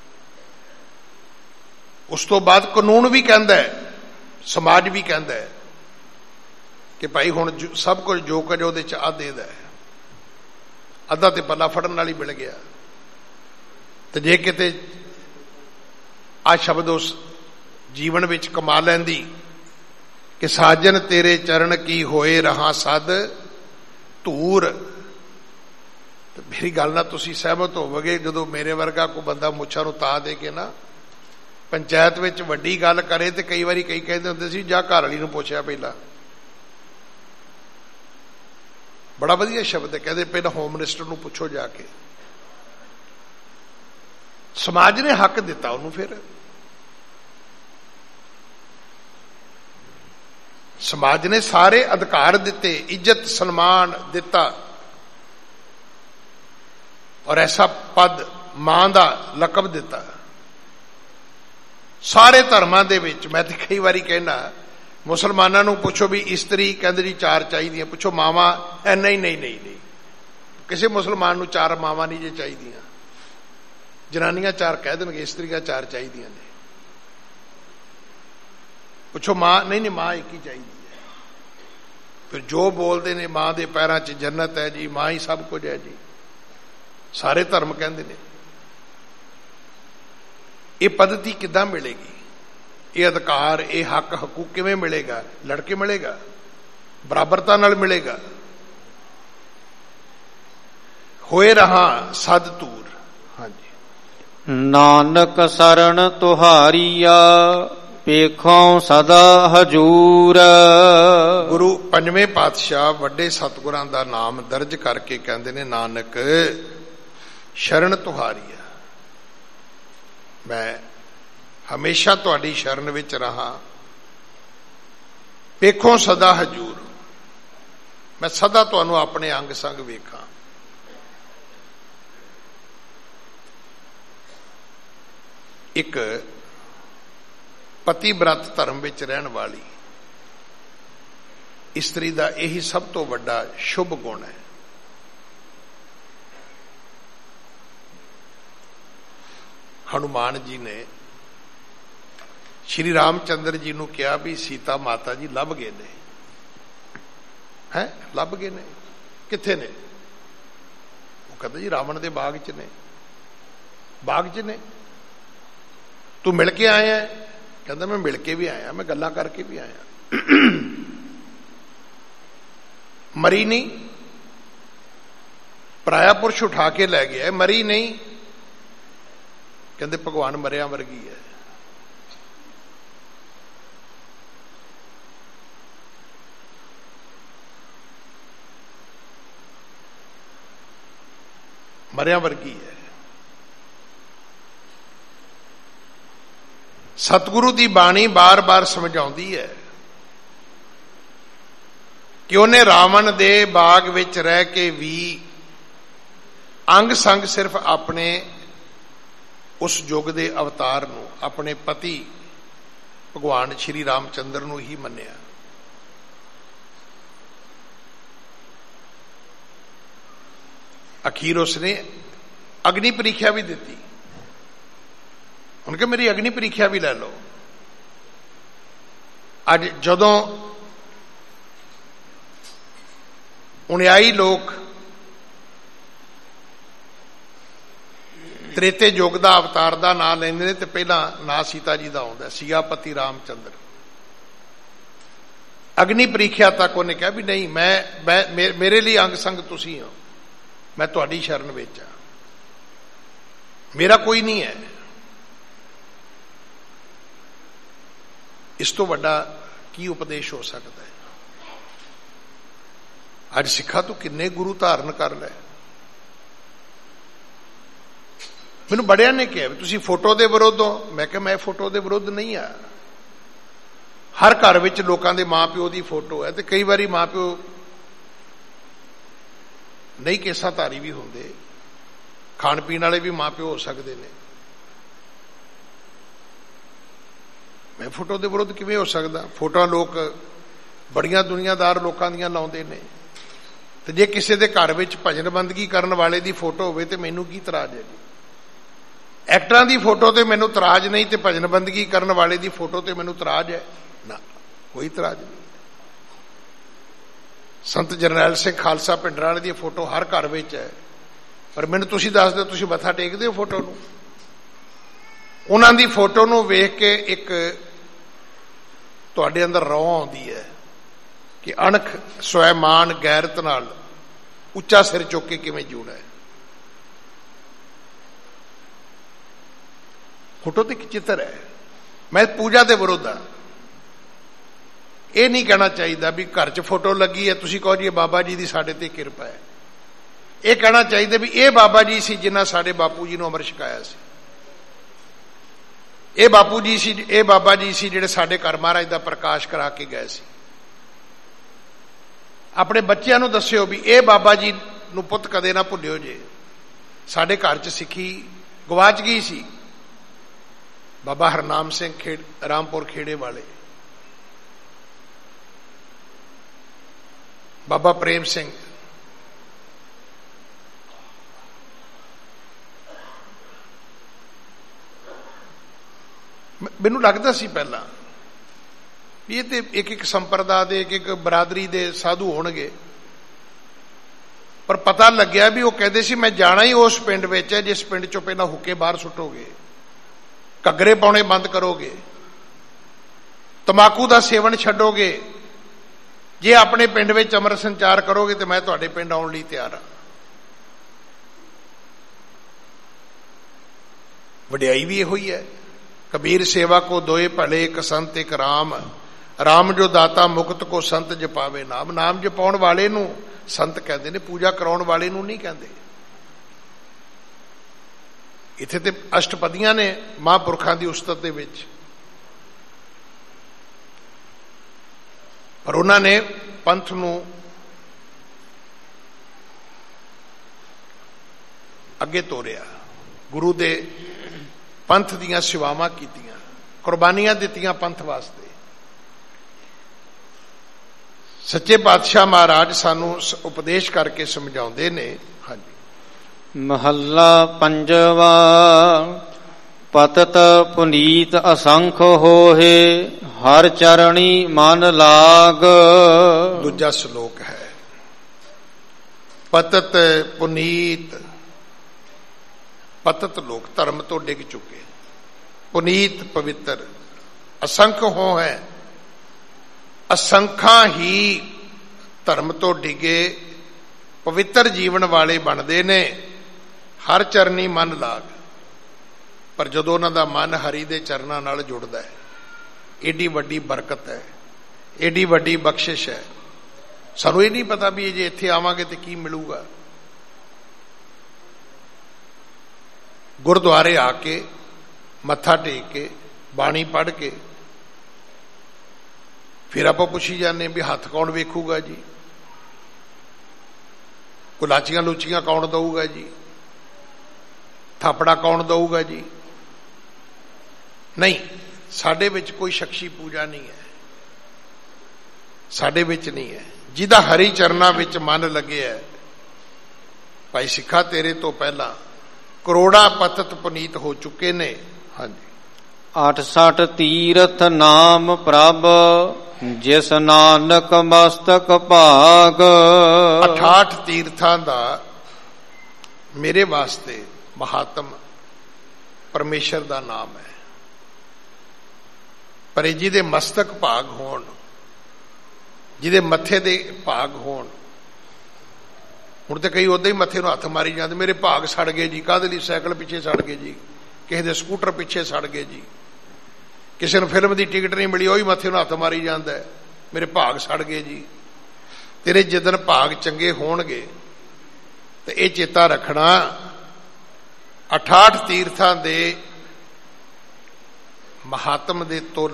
ਉਸ ਤੋਂ ਬਾਅਦ ਕਾਨੂੰਨ ਵੀ ਕਹਿੰਦਾ ਹੈ, ਸਮਾਜ ਵੀ ਕਹਿੰਦਾ ਹੈ ਕਿ ਭਾਈ ਹੁਣ ਸਭ ਕੁਝ ਜੋ ਕੁਝ ਉਹਦੇ ਚ ਅੱਧੇ ਦਾ ਹੈ, ਅੱਧਾ ਤੇ ਪੱਲਾ ਫੜਨ ਨਾਲ ਹੀ ਮਿਲ ਗਿਆ। ਤੇ ਜੇ ਕਿਤੇ ਆ ਸ਼ਬਦ ਉਸ ਜੀਵਨ ਵਿੱਚ ਕਮਾ ਲੈਂਦੀ ਕਿ ਸਾਜਨ ਤੇਰੇ ਚਰਨ ਕੀ ਹੋਏ ਰਹਾ ਸਦ ਧੂਰ, ਤੇ ਮੇਰੀ ਗੱਲ ਨਾਲ ਤੁਸੀਂ ਸਹਿਮਤ ਹੋਵੋਗੇ, ਜਦੋਂ ਮੇਰੇ ਵਰਗਾ ਕੋਈ ਬੰਦਾ ਮੁੱਛਾਂ ਨੂੰ ਤਾ ਦੇ ਕੇ ਨਾ ਪੰਚਾਇਤ ਵਿੱਚ ਵੱਡੀ ਗੱਲ ਕਰੇ ਤੇ ਕਈ ਵਾਰੀ ਕਈ ਕਹਿੰਦੇ ਹੁੰਦੇ ਸੀ ਜਾ ਘਰ ਵਾਲੀ ਨੂੰ ਪੁੱਛਿਆ ਪਹਿਲਾਂ। ਬੜਾ ਵਧੀਆ ਸ਼ਬਦ ਹੈ, ਕਹਿੰਦੇ ਪਹਿਲਾਂ ਹੋਮ ਮਿਨਿਸਟਰ ਨੂੰ ਪੁੱਛੋ ਜਾ ਕੇ। ਸਮਾਜ ਨੇ ਹੱਕ ਦਿੱਤਾ ਉਹਨੂੰ, ਫਿਰ ਸਮਾਜ ਨੇ ਸਾਰੇ ਅਧਿਕਾਰ ਦਿੱਤੇ, ਇੱਜ਼ਤ ਸਨਮਾਨ ਦਿੱਤਾ, ਔਰ ਐਸਾ ਪਦ ਮਾਂ ਦਾ ਲਕਬ ਦਿੱਤਾ। ਸਾਰੇ ਧਰਮਾਂ ਦੇ ਵਿੱਚ ਮੈਂ ਤੇ ਕਈ ਵਾਰੀ ਕਹਿਣਾ, ਮੁਸਲਮਾਨਾਂ ਨੂੰ ਪੁੱਛੋ ਵੀ ਇਸਤਰੀ, ਕਹਿੰਦੇ ਜੀ ਚਾਰ ਚਾਹੀਦੀਆਂ, ਪੁੱਛੋ ਮਾਵਾਂ, ਐ ਨਹੀਂ ਨਹੀਂ ਨਹੀਂ ਨਹੀਂ, ਕਿਸੇ ਮੁਸਲਮਾਨ ਨੂੰ ਚਾਰ ਮਾਵਾਂ ਨਹੀਂ ਜੇ ਚਾਹੀਦੀਆਂ। ਜਨਾਨੀਆਂ ਚਾਰ ਕਹਿ ਦੇਣਗੇ, ਇਸਤਰੀਆਂ ਚਾਰ ਚਾਹੀਦੀਆਂ ਨੇ। ਪੁੱਛੋ ਮਾਂ, ਨਹੀਂ ਨਹੀਂ ਮਾਂ ਇੱਕ ਹੀ ਚਾਹੀਦੀ ਹੈ। ਫਿਰ ਜੋ ਬੋਲਦੇ ਨੇ ਮਾਂ ਦੇ ਪੈਰਾਂ 'ਚ ਜੰਨਤ ਹੈ ਜੀ, ਮਾਂ ਹੀ ਸਭ ਕੁਝ ਹੈ ਜੀ, ਸਾਰੇ ਧਰਮ ਕਹਿੰਦੇ ਨੇ। ਇਹ ਪੱਧਤੀ ਕਿੱਦਾਂ ਮਿਲੇਗੀ? ਇਹ ਅਧਿਕਾਰ, ਇਹ ਹੱਕ ਹਕੂਕ ਕਿਵੇਂ ਮਿਲੇਗਾ? ਲੜ ਕੇ ਮਿਲੇਗਾ, ਬਰਾਬਰਤਾ ਨਾਲ ਮਿਲੇਗਾ। ਹੋਏ ਰਹਾ ਸਦ ਧੂਰ। ਹਾਂਜੀ, ਨਾਨਕ ਸਰਣ ਤੁਹਾਰੀਆ ਵੇਖੋ ਸਦਾ ਹਜੂਰ। ਗੁਰੂ ਪੰਜਵੇਂ ਪਾਤਸ਼ਾਹ ਵੱਡੇ ਸਤਿਗੁਰਾਂ ਦਾ ਨਾਮ ਦਰਜ ਕਰਕੇ ਕਹਿੰਦੇ ਨੇ, ਨਾਨਕ ਸ਼ਰਨ ਤੁਹਾਰੀ ਆ, ਮੈਂ ਹਮੇਸ਼ਾ ਤੁਹਾਡੀ ਸ਼ਰਨ ਵਿੱਚ ਰਹਾ। ਵੇਖੋ ਸਦਾ ਹਜੂਰ, ਮੈਂ ਸਦਾ ਤੁਹਾਨੂੰ ਆਪਣੇ ਅੰਗ ਸੰਗ ਵੇਖਾਂ। ਇੱਕ ਪਤੀ ਬ੍ਰਤ ਧਰਮ ਵਿੱਚ ਰਹਿਣ ਵਾਲੀ ਇਸਤਰੀ ਦਾ ਇਹੀ ਸਭ ਤੋਂ ਵੱਡਾ ਸ਼ੁਭ ਗੁਣ ਹੈ। ਹਨੂਮਾਨ ਜੀ ਨੇ ਸ਼੍ਰੀ ਰਾਮਚੰਦਰ ਜੀ ਨੂੰ ਕਿਹਾ ਵੀ ਸੀਤਾ ਮਾਤਾ ਜੀ ਲੱਭ ਗਏ ਨੇ। ਹੈ ਲੱਭ ਗਏ ਨੇ, ਕਿੱਥੇ ਨੇ? ਉਹ ਕਹਿੰਦਾ ਜੀ ਰਾਵਣ ਦੇ ਬਾਗ 'ਚ ਨੇ। ਬਾਗ 'ਚ ਨੇ? ਤੂੰ ਮਿਲ ਕੇ ਆਇਆ? ਕਹਿੰਦਾ ਮੈਂ ਮਿਲ ਕੇ ਵੀ ਆਇਆ, ਮੈਂ ਗੱਲਾਂ ਕਰਕੇ ਵੀ ਆਇਆ। ਮਰੀ ਨਹੀਂ, ਪਰਾਇਆ ਪੁਰਸ਼ ਉਠਾ ਕੇ ਲੈ ਗਿਆ, ਮਰੀ ਨਹੀਂ। ਕਹਿੰਦੇ ਭਗਵਾਨ ਮਰਿਆ ਵਰਗੀ ਹੈ। ਮਰਿਆ ਵਰਗੀ ਹੈ। ਸਤਿਗੁਰੂ ਦੀ ਬਾਣੀ ਬਾਰ-ਬਾਰ ਸਮਝਾਉਂਦੀ ਹੈ ਕਿ ਉਹਨੇ ਰਾਵਣ ਦੇ ਬਾਗ ਵਿੱਚ ਰਹਿ ਕੇ ਵੀ ਅੰਗ ਸੰਗ ਸਿਰਫ ਆਪਣੇ ਉਸ ਯੁੱਗ ਦੇ ਅਵਤਾਰ ਨੂੰ, ਆਪਣੇ ਪਤੀ ਭਗਵਾਨ ਸ਼੍ਰੀ ਰਾਮਚੰਦਰ ਨੂੰ ਹੀ ਮੰਨਿਆ। ਅਖੀਰ ਉਸਨੇ ਅਗਨੀ ਪ੍ਰੀਖਿਆ ਵੀ ਦਿੱਤੀ। ਹੁਣ ਕਿ ਮੇਰੀ ਅਗਨੀ ਪ੍ਰੀਖਿਆ ਵੀ ਲੈ ਲਓ। ਅੱਜ ਜਦੋਂ ਉਣਿਆਈ ਲੋਕ ਤ੍ਰੇਤੇ ਯੁੱਗ ਦਾ ਅਵਤਾਰ ਦਾ ਨਾਂ ਲੈਂਦੇ ਨੇ ਤੇ ਪਹਿਲਾਂ ਨਾਂ ਸੀਤਾ ਜੀ ਦਾ ਆਉਂਦਾ, ਸਿਆਪਤੀ ਰਾਮਚੰਦਰ। ਅਗਨੀ ਪ੍ਰੀਖਿਆ ਤੱਕ ਉਹਨੇ ਕਿਹਾ ਵੀ ਨਹੀਂ, ਮੈਂ ਮੇਰੇ ਲਈ ਅੰਗ ਸੰਗ ਤੁਸੀਂ ਹੋ, ਮੈਂ ਤੁਹਾਡੀ ਸ਼ਰਨ ਵਿੱਚ ਆ, ਮੇਰਾ ਕੋਈ ਨਹੀਂ ਹੈ। ਇਸ ਤੋਂ ਵੱਡਾ ਕੀ ਉਪਦੇਸ਼ ਹੋ ਸਕਦਾ ਹੈ? ਅੱਜ ਸਿੱਖਾ ਤੂੰ ਕਿੰਨੇ ਗੁਰੂ ਧਾਰਨ ਕਰ ਲੈ। ਮੈਨੂੰ ਬੜਿਆਂ ਨੇ ਕਿਹਾ ਵੀ ਤੁਸੀਂ ਫੋਟੋ ਦੇ ਵਿਰੁੱਧ ਹੋ। ਮੈਂ ਕਿਹਾ ਮੈਂ ਫੋਟੋ ਦੇ ਵਿਰੁੱਧ ਨਹੀਂ ਆ। ਹਰ ਘਰ ਵਿੱਚ ਲੋਕਾਂ ਦੇ ਮਾਂ ਪਿਓ ਦੀ ਫੋਟੋ ਹੈ ਤੇ ਕਈ ਵਾਰੀ ਮਾਂ ਪਿਓ ਨਹੀਂ ਕੇਸਾਧਾਰੀ ਵੀ ਹੁੰਦੇ, ਖਾਣ ਪੀਣ ਵਾਲੇ ਵੀ ਮਾਂ ਪਿਓ ਹੋ ਸਕਦੇ ਨੇ। ਮੈਂ ਫੋਟੋ ਦੇ ਵਿਰੁੱਧ ਕਿਵੇਂ ਹੋ ਸਕਦਾ? ਫੋਟੋਆਂ ਲੋਕ ਬੜੀਆਂ ਦੁਨੀਆਦਾਰ ਲੋਕਾਂ ਦੀਆਂ ਲਾਉਂਦੇ ਨੇ, ਤੇ ਜੇ ਕਿਸੇ ਦੇ ਘਰ ਵਿੱਚ ਭਜਨ ਬੰਦਗੀ ਕਰਨ ਵਾਲੇ ਦੀ ਫੋਟੋ ਹੋਵੇ ਤੇ ਮੈਨੂੰ ਕੀ ਇਤਰਾਜ਼ ਹੈ ਜੀ? ਐਕਟਰਾਂ ਦੀ ਫੋਟੋ ਤੇ ਮੈਨੂੰ ਇਤਰਾਜ਼ ਨਹੀਂ, ਤੇ ਭਜਨ ਬੰਦਗੀ ਕਰਨ ਵਾਲੇ ਦੀ ਫੋਟੋ ਤੇ ਮੈਨੂੰ ਇਤਰਾਜ਼ ਹੈ? ਨਾ, ਕੋਈ ਇਤਰਾਜ਼ ਨਹੀਂ। ਸੰਤ ਜਰਨੈਲ ਸਿੰਘ ਖਾਲਸਾ ਭਿੰਡਰਾਂਵਾਲੇ ਦੀ ਫੋਟੋ ਹਰ ਘਰ ਵਿੱਚ ਹੈ, ਪਰ ਮੈਨੂੰ ਤੁਸੀਂ ਦੱਸ ਦਿਓ, ਤੁਸੀਂ ਮੱਥਾ ਟੇਕਦੇ ਹੋ ਫੋਟੋ ਨੂੰ? ਉਹਨਾਂ ਦੀ ਫੋਟੋ ਨੂੰ ਵੇਖ ਕੇ ਇੱਕ ਤੁਹਾਡੇ ਅੰਦਰ ਰੌਂ ਆਉਂਦੀ ਹੈ ਕਿ ਅਣਖ ਸਵੈਮਾਨ ਗੈਰਤ ਨਾਲ ਉੱਚਾ ਸਿਰ ਚੁੱਕ ਕੇ ਕਿਵੇਂ ਜਿਉਣਾ ਹੈ। ਫੋਟੋ ਤੇ ਇੱਕ ਚਿੱਤਰ ਹੈ। ਮੈਂ ਪੂਜਾ ਦੇ ਵਿਰੁੱਧ ਹਾਂ। ਇਹ ਨਹੀਂ ਕਹਿਣਾ ਚਾਹੀਦਾ ਵੀ ਘਰ 'ਚ ਫੋਟੋ ਲੱਗੀ ਹੈ ਤੁਸੀਂ ਕਹੋ ਜੀ ਬਾਬਾ ਜੀ ਦੀ ਸਾਡੇ ਤੇ ਕਿਰਪਾ ਹੈ। ਇਹ ਕਹਿਣਾ ਚਾਹੀਦਾ ਵੀ ਇਹ ਬਾਬਾ ਜੀ ਸੀ ਜਿਨ੍ਹਾਂ ਸਾਡੇ ਬਾਪੂ ਜੀ ਨੂੰ ਅੰਮ੍ਰਿਤ ਛਕਾਇਆ ਸੀ। ਇਹ ਬਾਪੂ ਜੀ ਸੀ, ਇਹ ਬਾਬਾ ਜੀ ਸੀ ਜਿਹੜੇ ਸਾਡੇ ਘਰ ਮਹਾਰਾਜ ਦਾ ਪ੍ਰਕਾਸ਼ ਕਰਾ ਕੇ ਗਏ ਸੀ। ਆਪਣੇ ਬੱਚਿਆਂ ਨੂੰ ਦੱਸਿਓ ਵੀ ਇਹ ਬਾਬਾ ਜੀ ਨੂੰ ਪੁੱਤ ਕਦੇ ਨਾ ਭੁੱਲਿਓ ਜੇ। ਸਾਡੇ ਘਰ 'ਚ ਸਿੱਖੀ ਗਵਾਚ ਗਈ ਸੀ। ਬਾਬਾ ਹਰਨਾਮ ਸਿੰਘ ਖੇੜ ਰਾਮਪੁਰ ਖੇੜੇ ਵਾਲੇ, ਬਾਬਾ ਪ੍ਰੇਮ ਸਿੰਘ, ਮੈਨੂੰ ਲੱਗਦਾ ਸੀ ਪਹਿਲਾਂ ਵੀ ਇਹ ਤੇ ਇੱਕ ਇੱਕ ਸੰਪਰਦਾ ਦੇ, ਇੱਕ ਇੱਕ ਬਰਾਦਰੀ ਦੇ ਸਾਧੂ ਹੋਣਗੇ, ਪਰ ਪਤਾ ਲੱਗਿਆ ਵੀ ਉਹ ਕਹਿੰਦੇ ਸੀ ਮੈਂ ਜਾਣਾ ਹੀ ਉਸ ਪਿੰਡ ਵਿੱਚ ਹੈ ਜਿਸ ਪਿੰਡ ਚੋਂ ਪਹਿਲਾਂ ਹੁੱਕੇ ਬਾਹਰ ਸੁੱਟੋਗੇ, ਘੱਗਰੇ ਪਾਉਣੇ ਬੰਦ ਕਰੋਗੇ, ਤਮਾਕੂ ਦਾ ਸੇਵਨ ਛੱਡੋਗੇ, ਜੇ ਆਪਣੇ ਪਿੰਡ ਵਿੱਚ ਅੰਮ੍ਰਿਤ ਸੰਚਾਰ ਕਰੋਗੇ ਤੇ ਮੈਂ ਤੁਹਾਡੇ ਪਿੰਡ ਆਉਣ ਲਈ ਤਿਆਰ ਹਾਂ। ਵਡਿਆਈ ਵੀ ਇਹੋ ਹੀ ਹੈ। ਕਬੀਰ ਸੇਵਾ ਕੋ ਦੋਏ ਭਲੇ, ਇੱਕ ਸੰਤ ਇੱਕ ਰਾਮ, ਰਾਮ ਜੋ ਦਾਤਾ ਮੁਕਤ ਕੋ ਸੰਤ ਜਪਾਵੇ ਨਾਮ। ਨਾਮ ਜਪਾਉਣ ਵਾਲੇ ਨੂੰ ਸੰਤ ਕਹਿੰਦੇ ਨੇ, ਪੂਜਾ ਕਰਾਉਣ ਵਾਲੇ ਨੂੰ ਨਹੀਂ ਕਹਿੰਦੇ। ਇੱਥੇ ਤੇ ਅਸ਼ਟਪਦੀਆਂ ਨੇ ਮਹਾਂਪੁਰਖਾਂ ਦੀ ਉਸਤਤ ਦੇ ਵਿੱਚ, ਪਰ ਉਹਨਾਂ ਨੇ ਪੰਥ ਨੂੰ ਅੱਗੇ ਤੋਰਿਆ, ਗੁਰੂ ਦੇ ਪੰਥ ਦੀਆਂ ਸੇਵਾਵਾਂ ਕੀਤੀਆਂ, ਕੁਰਬਾਨੀਆਂ ਦਿੱਤੀਆਂ ਪੰਥ ਵਾਸਤੇ। ਸੱਚੇ ਪਾਤਸ਼ਾਹ ਮਹਾਰਾਜ ਸਾਨੂੰ ਉਪਦੇਸ਼ ਕਰਕੇ ਸਮਝਾਉਂਦੇ ਨੇ। ਹਾਂਜੀ। ਮਹੱਲਾ ਪੰਜਵਾ। ਪਤਤ ਪੁਨੀਤ ਅਸੰਖ ਹੋਏ, ਹਰ ਚਰਣੀ ਮਨ ਲਾਗ। ਦੂਜਾ ਸ਼ਲੋਕ ਹੈ। ਪਤਤ ਪੁਨੀਤ, ਪਤਤ ਲੋਕ ਧਰਮ ਤੋਂ ਡਿੱਗ ਚੁੱਕੇ, ਪੁਨੀਤ ਪਵਿੱਤਰ, ਅਸੰਖ ਹੋ ਹੈ, ਅਸੰਖਾਂ ਹੀ ਧਰਮ ਤੋਂ ਡਿੱਗੇ ਪਵਿੱਤਰ ਜੀਵਨ ਵਾਲੇ ਬਣਦੇ ਨੇ। ਹਰ ਚਰਨੀ ਮਨ ਲਾਗ, ਪਰ ਜਦੋਂ ਉਹਨਾਂ ਦਾ ਮਨ ਹਰੀ ਦੇ ਚਰਨਾਂ ਨਾਲ ਜੁੜਦਾ ਹੈ, ਏਡੀ ਵੱਡੀ ਬਰਕਤ ਹੈ, ਏਡੀ ਵੱਡੀ ਬਖਸ਼ਿਸ਼ ਹੈ। ਸਾਨੂੰ ਇਹ ਨਹੀਂ ਪਤਾ ਵੀ ਜੇ ਇੱਥੇ ਆਵਾਂਗੇ ਤੇ ਕੀ ਮਿਲੂਗਾ। ਗੁਰਦੁਆਰੇ ਆ ਕੇ ਮੱਥਾ ਟੇਕ ਕੇ ਬਾਣੀ ਪੜ੍ਹ ਕੇ ਫਿਰ ਆਪਾਂ ਪੁੱਛੀ ਜਾਂਦੇ ਵੀ ਹੱਥ ਕੌਣ ਵੇਖੂਗਾ ਜੀ, ਕੋਈ ਲਾਚੀਆਂ ਲੂਚੀਆਂ ਕੌਣ ਦਊਗਾ ਜੀ, ਥਾਪੜਾ ਕੌਣ ਦਊਗਾ ਜੀ। ਨਹੀਂ, ਸਾਡੇ ਵਿੱਚ ਕੋਈ ਸ਼ਖਸੀ ਪੂਜਾ ਨਹੀਂ ਹੈ, ਸਾਡੇ ਵਿੱਚ ਨਹੀਂ ਹੈ। ਜਿਹਦਾ ਹਰੀ ਚਰਨਾਂ ਵਿੱਚ ਮਨ ਲੱਗਿਆ, ਭਾਈ ਸਿੱਖਾ ਤੇਰੇ ਤੋਂ ਪਹਿਲਾਂ ਕਰੋੜਾਂ ਪਤਤ ਪੁਨੀਤ ਹੋ ਚੁੱਕੇ ਨੇ। ਹਾਂਜੀ। ਅੱਠ ਸੱਠ ਤੀਰਥ ਨਾਮ ਪ੍ਰਭ, ਜਿਸ ਨਾਨਕ ਮਸਤਕ ਭਾਗ। ਅਠਾਹਠ ਤੀਰਥਾਂ ਦਾ ਮੇਰੇ ਵਾਸਤੇ ਮਹਾਤਮ ਪਰਮੇਸ਼ਰ ਦਾ ਨਾਮ ਹੈ, ਪਰ ਇਹ ਜਿਹਦੇ ਮਸਤਕ ਭਾਗ ਹੋਣ, ਜਿਹਦੇ ਮੱਥੇ ਦੇ ਭਾਗ ਹੋਣ। ਹੁਣ ਤੇ ਕਈ ਉਦਾਂ ਹੀ ਮੱਥੇ ਨੂੰ ਹੱਥ ਮਾਰੀ ਜਾਂਦੇ, ਮੇਰੇ ਭਾਗ ਸੜ ਗਏ ਜੀ। ਕਾਹਦੇ ਲਈ? ਸਾਈਕਲ ਪਿੱਛੇ ਸੜ ਗਏ ਜੀ, ਕਿਸੇ ਦੇ ਸਕੂਟਰ ਪਿੱਛੇ ਸੜ ਗਏ ਜੀ, ਕਿਸੇ ਨੂੰ ਫਿਲਮ ਦੀ ਟਿਕਟ ਨਹੀਂ ਮਿਲੀ, ਉਹ ਹੀ ਮੱਥੇ ਨੂੰ ਹੱਥ ਮਾਰੀ ਜਾਂਦਾ, ਮੇਰੇ ਭਾਗ ਸੜ ਗਏ ਜੀ। ਤੇਰੇ ਜਿੱਦਣ ਭਾਗ ਚੰਗੇ ਹੋਣਗੇ ਤੇ ਇਹ ਚੇਤਾ ਰੱਖਣਾ, ਅਠਾਹਠ ਤੀਰਥਾਂ ਦੇ ਮਹਾਤਮ ਦੇ ਤੁਲ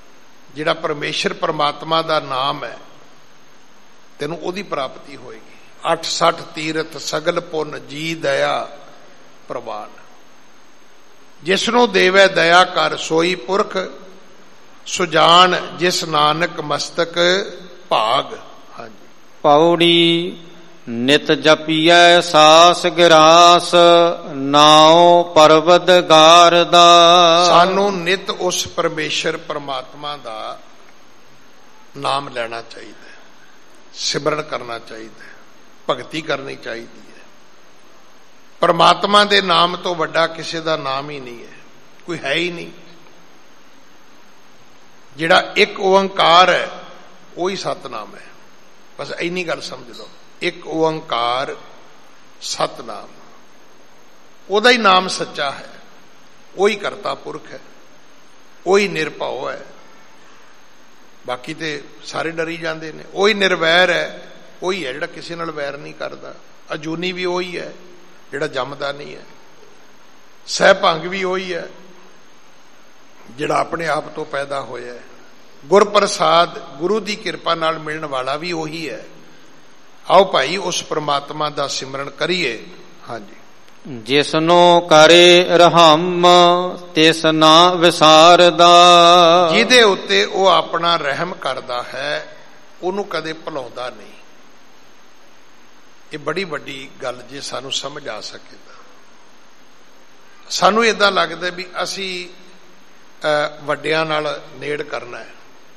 ਜਿਹੜਾ ਪਰਮੇਸ਼ਰ ਪਰਮਾਤਮਾ ਦਾ ਨਾਮ ਹੈ, ਤੈਨੂੰ ਉਹਦੀ ਪ੍ਰਾਪਤੀ ਹੋਏਗੀ। ਅਠ ਸਠ ਤੀਰਥ ਸਗਲ ਪੁੰਨ ਜੀ ਦਇਆ ਪ੍ਰਵਾਨ। ਜਿਸਨੂੰ ਦੇਵੈ ਦਇਆ ਕਰ ਸੋਈ ਪੁਰਖ, ਸੁਜਾਨ ਜਿਸ ਨਾਨਕ ਮਸਤਕ ਭਾਗ। ਹਾਂਜੀ। ਪੌੜੀ ਨਿਤ ਜਪੀਐ ਸਾਸ ਗਿਰਾਸ, ਨਾਉ ਪਰਵਦਗਾਰ ਦਾ। ਸਾਨੂੰ ਨਿਤ ਉਸ ਪਰਮੇਸ਼ਰ ਪਰਮਾਤਮਾ ਦਾ ਨਾਮ ਲੈਣਾ ਚਾਹੀਦਾ, ਸਿਮਰਨ ਕਰਨਾ ਚਾਹੀਦਾ, ਭਗਤੀ ਕਰਨੀ ਚਾਹੀਦੀ ਹੈ। ਪਰਮਾਤਮਾ ਦੇ ਨਾਮ ਤੋਂ ਵੱਡਾ ਕਿਸੇ ਦਾ ਨਾਮ ਹੀ ਨਹੀਂ ਹੈ, ਕੋਈ ਹੈ ਹੀ ਨਹੀਂ। ਜਿਹੜਾ ਇੱਕ ਓੰਕਾਰ ਹੈ ਉਹੀ ਸਤਨਾਮ ਹੈ। ਬਸ ਇੰਨੀ ਗੱਲ ਸਮਝ ਲਓ, ਇੱਕ ਓੰਕਾਰ ਸਤਨਾਮ, ਉਹਦਾ ਹੀ ਨਾਮ ਸੱਚਾ ਹੈ, ਉਹੀ ਕਰਤਾ ਪੁਰਖ ਹੈ, ਉਹੀ ਨਿਰਭਉ ਹੈ। ਬਾਕੀ ਤੇ ਸਾਰੇ ਡਰੀ ਜਾਂਦੇ ਨੇ। ਉਹੀ ਨਿਰਵੈਰ ਹੈ, ਉਹੀ ਹੈ ਜਿਹੜਾ ਕਿਸੇ ਨਾਲ ਵੈਰ ਨਹੀਂ ਕਰਦਾ। ਅਜੂਨੀ ਵੀ ਉਹੀ ਹੈ ਜਿਹੜਾ ਜੰਮਦਾ ਨਹੀਂ ਹੈ। ਸਹਿਭੰਗ ਵੀ ਉਹੀ ਹੈ ਜਿਹੜਾ ਆਪਣੇ ਆਪ ਤੋਂ ਪੈਦਾ ਹੋਇਆ ਹੈ। ਗੁਰਪ੍ਰਸਾਦ ਗੁਰੂ ਦੀ ਕਿਰਪਾ ਨਾਲ ਮਿਲਣ ਵਾਲਾ ਵੀ ਉਹੀ ਹੈ। ਆਓ ਭਾਈ ਉਸ ਪ੍ਰਮਾਤਮਾ ਦਾ ਸਿਮਰਨ ਕਰੀਏ। ਹਾਂਜੀ। ਜਿਸਨੂੰ ਕਰੇ ਰਹਿਮ ਤਿਸ ਨਾ ਵਿਸਾਰਦਾ। ਜਿਹਦੇ ਉੱਤੇ ਉਹ ਆਪਣਾ ਰਹਿਮ ਕਰਦਾ ਹੈ ਉਹਨੂੰ ਕਦੇ ਭੁਲਾਉਂਦਾ ਨਹੀਂ। ਇਹ ਬੜੀ ਵੱਡੀ ਗੱਲ ਜੇ ਸਾਨੂੰ ਸਮਝ ਆ ਸਕੇ ਤਾਂ। ਸਾਨੂੰ ਏਦਾਂ ਲੱਗਦਾ ਵੀ ਅਸੀਂ ਵੱਡਿਆਂ ਨਾਲ ਨੇੜ ਕਰਨਾ ਹੈ।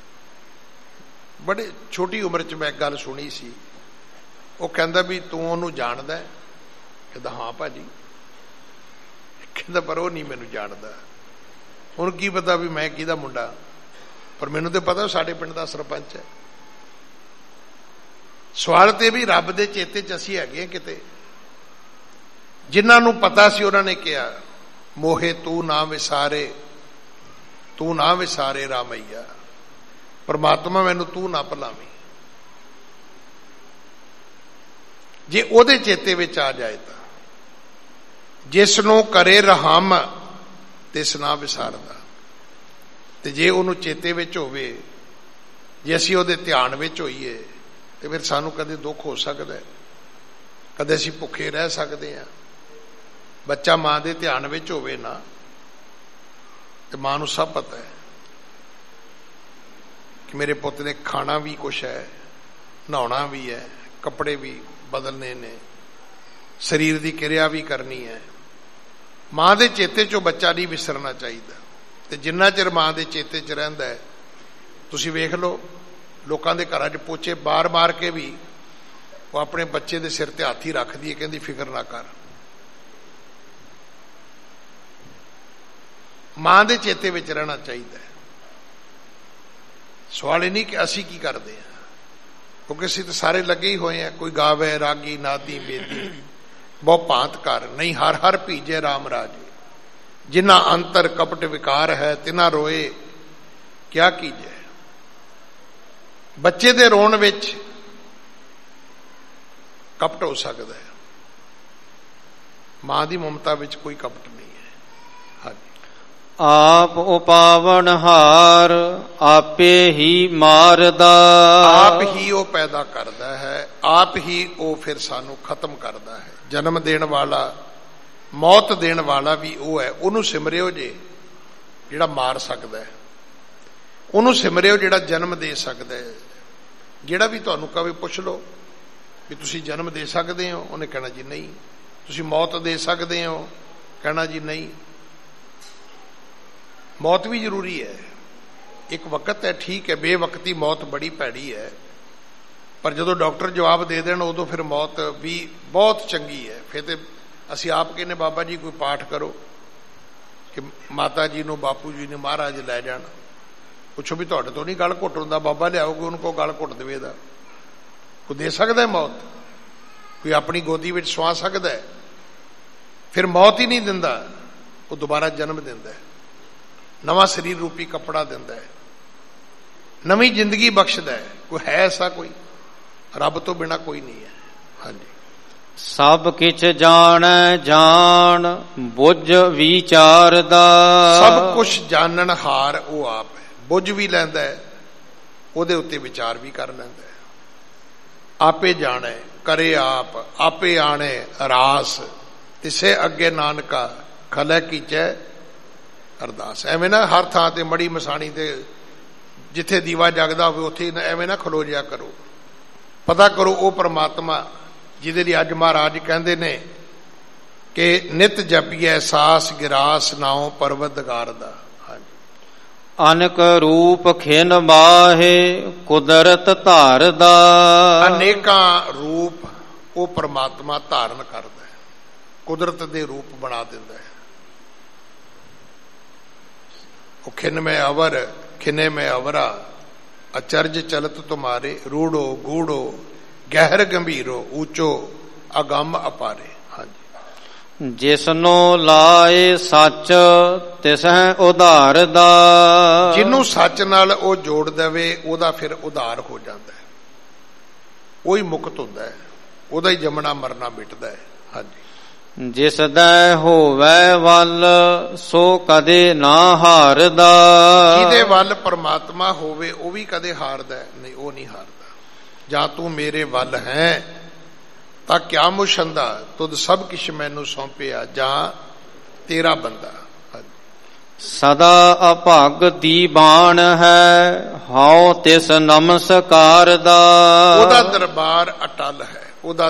ਬੜੇ ਛੋਟੀ ਉਮਰ 'ਚ ਮੈਂ ਇੱਕ ਗੱਲ ਸੁਣੀ ਸੀ। ਉਹ ਕਹਿੰਦਾ ਵੀ ਤੂੰ ਉਹਨੂੰ ਜਾਣਦਾ? ਕਹਿੰਦਾ ਹਾਂ ਭਾਜੀ। ਕਹਿੰਦਾ ਪਰ ਉਹ ਨਹੀਂ ਮੈਨੂੰ ਜਾਣਦਾ। ਉਹਨੂੰ ਕੀ ਪਤਾ ਵੀ ਮੈਂ ਕਿਹਦਾ ਮੁੰਡਾ, ਪਰ ਮੈਨੂੰ ਤੇ ਪਤਾ ਸਾਡੇ ਪਿੰਡ ਦਾ ਸਰਪੰਚ ਹੈ। ਸਵਾਲ ਤੇ ਵੀ ਰੱਬ ਦੇ ਚੇਤੇ 'ਚ ਅਸੀਂ ਹੈਗੇ ਕਿਤੇ। ਜਿਨ੍ਹਾਂ ਨੂੰ ਪਤਾ ਸੀ ਉਹਨਾਂ ਨੇ ਕਿਹਾ ਮੋਹੇ ਤੂੰ ਨਾ ਵਿਸਾਰੇ, ਤੂੰ ਨਾ ਵਿਸਾਰੇ ਰਾਮਈਆ। ਪਰਮਾਤਮਾ ਮੈਨੂੰ ਤੂੰ ਨਾ ਭੁਲਾਵੀਂ। ਜੇ ਉਹਦੇ ਚੇਤੇ ਵਿੱਚ ਆ ਜਾਏ ਤਾਂ ਜਿਸ ਨੂੰ ਕਰੇ ਰਹਿਮ ਤਿਸ ਨਾ ਵਿਸਾਰਦਾ। ਤੇ ਜੇ ਉਹਨੂੰ ਚੇਤੇ ਵਿੱਚ ਹੋਵੇ, ਜੇ ਅਸੀਂ ਉਹਦੇ ਧਿਆਨ ਵਿੱਚ ਹੋਈਏ ਤੇ ਫਿਰ ਸਾਨੂੰ ਕਦੇ ਦੁੱਖ ਹੋ ਸਕਦਾ, ਕਦੇ ਅਸੀਂ ਭੁੱਖੇ ਰਹਿ ਸਕਦੇ ਹਾਂ। ਬੱਚਾ ਮਾਂ ਦੇ ਧਿਆਨ ਵਿੱਚ ਹੋਵੇ ਨਾ ਤੇ ਮਾਂ ਨੂੰ ਸਭ ਪਤਾ ਹੈ ਕਿ ਮੇਰੇ ਪੁੱਤ ਨੇ ਖਾਣਾ ਵੀ ਕੁਛ ਹੈ, ਨਹਾਉਣਾ ਵੀ ਹੈ, ਕੱਪੜੇ ਵੀ ਬਦਲਨੇ ਨੇ, ਸਰੀਰ ਦੀ ਕਿਰਿਆ ਵੀ ਕਰਨੀ ਹੈ। ਮਾਂ ਦੇ ਚੇਤੇ 'ਚੋਂ ਬੱਚਾ ਨਹੀਂ ਵਿਸਰਨਾ ਚਾਹੀਦਾ। ਤੇ ਜਿੰਨਾ ਚਿਰ ਮਾਂ ਦੇ ਚੇਤੇ 'ਚ ਰਹਿੰਦਾ ਹੈ, ਤੁਸੀਂ ਵੇਖ ਲਓ ਲੋਕਾਂ ਦੇ ਘਰਾਂ 'ਚ ਪੋਚੇ ਬਾਰ ਮਾਰ ਕੇ ਵੀ ਉਹ ਆਪਣੇ ਬੱਚੇ ਦੇ ਸਿਰ ਤੇ ਹੱਥ ਹੀ ਰੱਖਦੀ ਹੈ, ਕਹਿੰਦੀ ਫਿਕਰ ਨਾ ਕਰ। ਮਾਂ ਦੇ ਚੇਤੇ ਵਿੱਚ ਰਹਿਣਾ ਚਾਹੀਦਾ ਹੈ। ਸਵਾਲ ਇਹ ਨਹੀਂ ਕਿ ਅਸੀਂ ਕੀ ਕਰਦੇ ਹਾਂ, ਕਿਉਂਕਿ ਅਸੀਂ ਤਾਂ ਸਾਰੇ ਲੱਗੇ ਹੀ ਹੋਏ ਹਾਂ। ਕੋਈ ਗਾਵੇ ਰਾਗੀ ਨਾਦੀ ਬੇਦੀ ਬਹੁ ਭਾਂਤ ਕਰ, ਨਹੀਂ ਹਰ ਹਰ ਭੀਜੇ ਰਾਮ ਰਾਜੇ। ਜਿਨ੍ਹਾਂ ਅੰਤਰ ਕਪਟ ਵਿਕਾਰ ਹੈ ਤਿਨਾਂ ਰੋਏ ਕਿਆ ਕੀਜੇ। ਬੱਚੇ ਦੇ ਰੋਣ ਵਿੱਚ ਕਪਟ ਹੋ ਸਕਦਾ ਹੈ, ਮਾਂ ਦੀ ਮਮਤਾ ਵਿੱਚ ਕੋਈ ਕਪਟ ਨਹੀਂ ਹੈ। ਹਾਂਜੀ। ਆਪ ਉਪਾਵਨ ਹਾਰ ਆਪੇ ਹੀ ਮਾਰਦਾ। ਆਪ ਹੀ ਉਹ ਪੈਦਾ ਕਰਦਾ ਹੈ, ਆਪ ਹੀ ਉਹ ਫਿਰ ਸਾਨੂੰ ਖਤਮ ਕਰਦਾ ਹੈ। ਜਨਮ ਦੇਣ ਵਾਲਾ, ਮੌਤ ਦੇਣ ਵਾਲਾ ਵੀ ਉਹ ਹੈ। ਉਹਨੂੰ ਸਿਮਰਿਓ ਜੇ ਜਿਹੜਾ ਮਾਰ ਸਕਦਾ ਹੈ, ਉਹਨੂੰ ਸਿਮਰਿਓ ਜਿਹੜਾ ਜਨਮ ਦੇ ਸਕਦਾ ਹੈ। ਜਿਹੜਾ ਵੀ ਤੁਹਾਨੂੰ ਕਵੇ ਪੁੱਛ ਲਓ ਵੀ ਤੁਸੀਂ ਜਨਮ ਦੇ ਸਕਦੇ ਹੋ, ਉਹਨੇ ਕਹਿਣਾ ਜੀ ਨਹੀਂ। ਤੁਸੀਂ ਮੌਤ ਦੇ ਸਕਦੇ ਹੋ, ਕਹਿਣਾ ਜੀ ਨਹੀਂ। ਮੌਤ ਵੀ ਜ਼ਰੂਰੀ ਹੈ, ਇੱਕ ਵਕਤ ਹੈ, ਠੀਕ ਹੈ। ਬੇਵਕਤੀ ਮੌਤ ਬੜੀ ਭੈੜੀ ਹੈ, ਪਰ ਜਦੋਂ ਡਾਕਟਰ ਜਵਾਬ ਦੇ ਦੇਣ ਉਦੋਂ ਫਿਰ ਮੌਤ ਵੀ ਬਹੁਤ ਚੰਗੀ ਹੈ। ਫਿਰ ਤੇ ਅਸੀਂ ਆਪ ਕਹਿੰਦੇ ਬਾਬਾ ਜੀ ਕੋਈ ਪਾਠ ਕਰੋ ਕਿ ਮਾਤਾ ਜੀ ਨੂੰ, ਬਾਪੂ ਜੀ ਨੂੰ ਮਹਾਰਾਜ ਲੈ ਜਾਣ। ਪੁੱਛੋ ਵੀ ਤੁਹਾਡੇ ਤੋਂ ਨਹੀਂ ਗਲ ਘੁੱਟ ਹੁੰਦਾ, ਬਾਬਾ ਲਿਆਓਗੇ ਉਹਨੂੰ ਕੋ ਗਲ ਘੁੱਟ ਦੇਵੇ ਦਾ। ਕੋਈ ਦੇ ਸਕਦਾ ਮੌਤ? ਕੋਈ ਆਪਣੀ ਗੋਦੀ ਵਿੱਚ ਸਵਾ ਸਕਦਾ ਹੈ? ਫਿਰ ਮੌਤ ਹੀ ਨਹੀਂ ਦਿੰਦਾ, ਉਹ ਦੁਬਾਰਾ ਜਨਮ ਦਿੰਦਾ ਹੈ, ਨਵਾਂ ਸਰੀਰ ਰੂਪੀ ਕੱਪੜਾ ਦਿੰਦਾ ਹੈ, ਨਵੀਂ ਜ਼ਿੰਦਗੀ ਬਖਸ਼ਦਾ ਹੈ। ਕੋਈ ਹੈ ਐਸਾ? ਕੋਈ ਰੱਬ ਤੋਂ ਬਿਨਾਂ ਕੋਈ ਨਹੀਂ ਹੈ। ਹਾਂਜੀ। ਸਭ ਕਿਛ ਜਾਣੈ ਜਾਣ ਬੁੱਝ ਵਿਚਾਰਦਾ। ਸਭ ਕੁਛ ਜਾਣਨ ਹਾਰ ਉਹ ਆਪ ਹੈ। ਬੁੱਝ ਵੀ ਲੈਂਦਾ ਹੈ, ਉਹਦੇ ਉੱਤੇ ਵਿਚਾਰ ਵੀ ਕਰ ਲੈਂਦਾ ਹੈ। ਆਪੇ ਜਾਣੈ ਕਰੇ ਆਪ, ਆਪੇ ਆਣੇ ਰਾਸ, ਤਿਸੇ ਅੱਗੇ ਨਾਨਕਾ ਖਲੈ ਕੀਚੈ ਅਰਦਾਸ। ਐਵੇਂ ਨਾ ਹਰ ਥਾਂ ਤੇ ਮੜੀ ਮਸਾਣੀ ਤੇ ਜਿੱਥੇ ਦੀਵਾ ਜਗਦਾ ਹੋਵੇ ਉੱਥੇ ਐਵੇਂ ਨਾ ਖਲੋ ਜਿਆ ਕਰੋ। ਪਤਾ ਕਰੋ ਉਹ ਪਰਮਾਤਮਾ ਜਿਹਦੇ ਲਈ ਅੱਜ ਮਹਾਰਾਜ ਕਹਿੰਦੇ ਨੇ ਕਿ ਨਿਤ ਜਪੀਐ ਸਾਸ ਗਿਰਾਸ ਨਾਉ ਪਰਵਤਗਾਰ ਦਾ। ਅਨਕ ਰੂਪ ਖਿਨ ਬਾਹੇ ਕੁਦਰਤ ਧਾਰਦਾ। ਅਨੇਕਾਂ ਰੂਪ ਉਹ ਪਰਮਾਤਮਾ ਧਾਰਨ ਕਰਦਾ ਹੈ, ਕੁਦਰਤ ਦੇ ਰੂਪ ਬਣਾ ਦਿੰਦਾ ਹੈ। ਉਹ ਖਿਨ ਮੈਂ ਅਵਰ ਖਿਨੇ ਮੈਂ ਅਵਰਾ ਅਚਰਜ ਚਲਤ ਤੁਮਾਰੇ, ਰੂੜੋ ਗੂੜੋ ਗਹਿਰ ਗੰਭੀਰੋ ਊਚੋ ਅਗੰਮ ਅਪਾਰੇ। ਹਾਂਜੀ। ਜਿਸਨੋ ਲਾਏ ਸੱਚ ਤਿਸਹਿ ਉਧਾਰ ਦਾ। ਜਿਹਨੂੰ ਸੱਚ ਨਾਲ ਉਹ ਜੋੜ ਦੇਵੇ ਉਹਦਾ ਫਿਰ ਉਧਾਰ ਹੋ ਜਾਂਦਾ ਹੈ, ਉਹੀ ਮੁਕਤ ਹੁੰਦਾ ਹੈ, ਉਹਦਾ ਹੀ ਜੰਮਣਾ ਮਰਨਾ ਮਿਟਦਾ ਹੈ। ਹਾਂਜੀ। ਜਿਸ ਦਾ ਹੋਵੇ ਵੱਲ ਸੋ ਕਦੇ ਨਾ ਹਾਰਦਾ। ਜਿਹਦੇ ਵੱਲ ਪਰਮਾਤਮਾ ਹੋਵੇ ਉਹ ਵੀ ਕਦੇ ਹਾਰਦਾ ਨਹੀਂ, ਉਹ ਨਹੀਂ ਹਾਰਦਾ। ਜਾਂ ਤੂੰ ਮੇਰੇ ਵੱਲ ਹੈ ਤਾਂ ਕਿਆ ਮੁਸ਼ੰਦਾ, ਤੁਧ ਸਭ ਕਿਛ ਮੈਨੂੰ ਸੌਂਪਿਆ, ਜਾਂ ਤੇਰਾ ਬੰਦਾ। ਸਦਾ ਅਭਾਗ ਦੀ ਬਾਣ ਹੈ, ਹਉ ਤਿਸ ਨਮਸਕਾਰ ਦਾ। ਉਹਦਾ ਦਰਬਾਰ ਅਟਲ ਹੈ, ਉਹਦਾ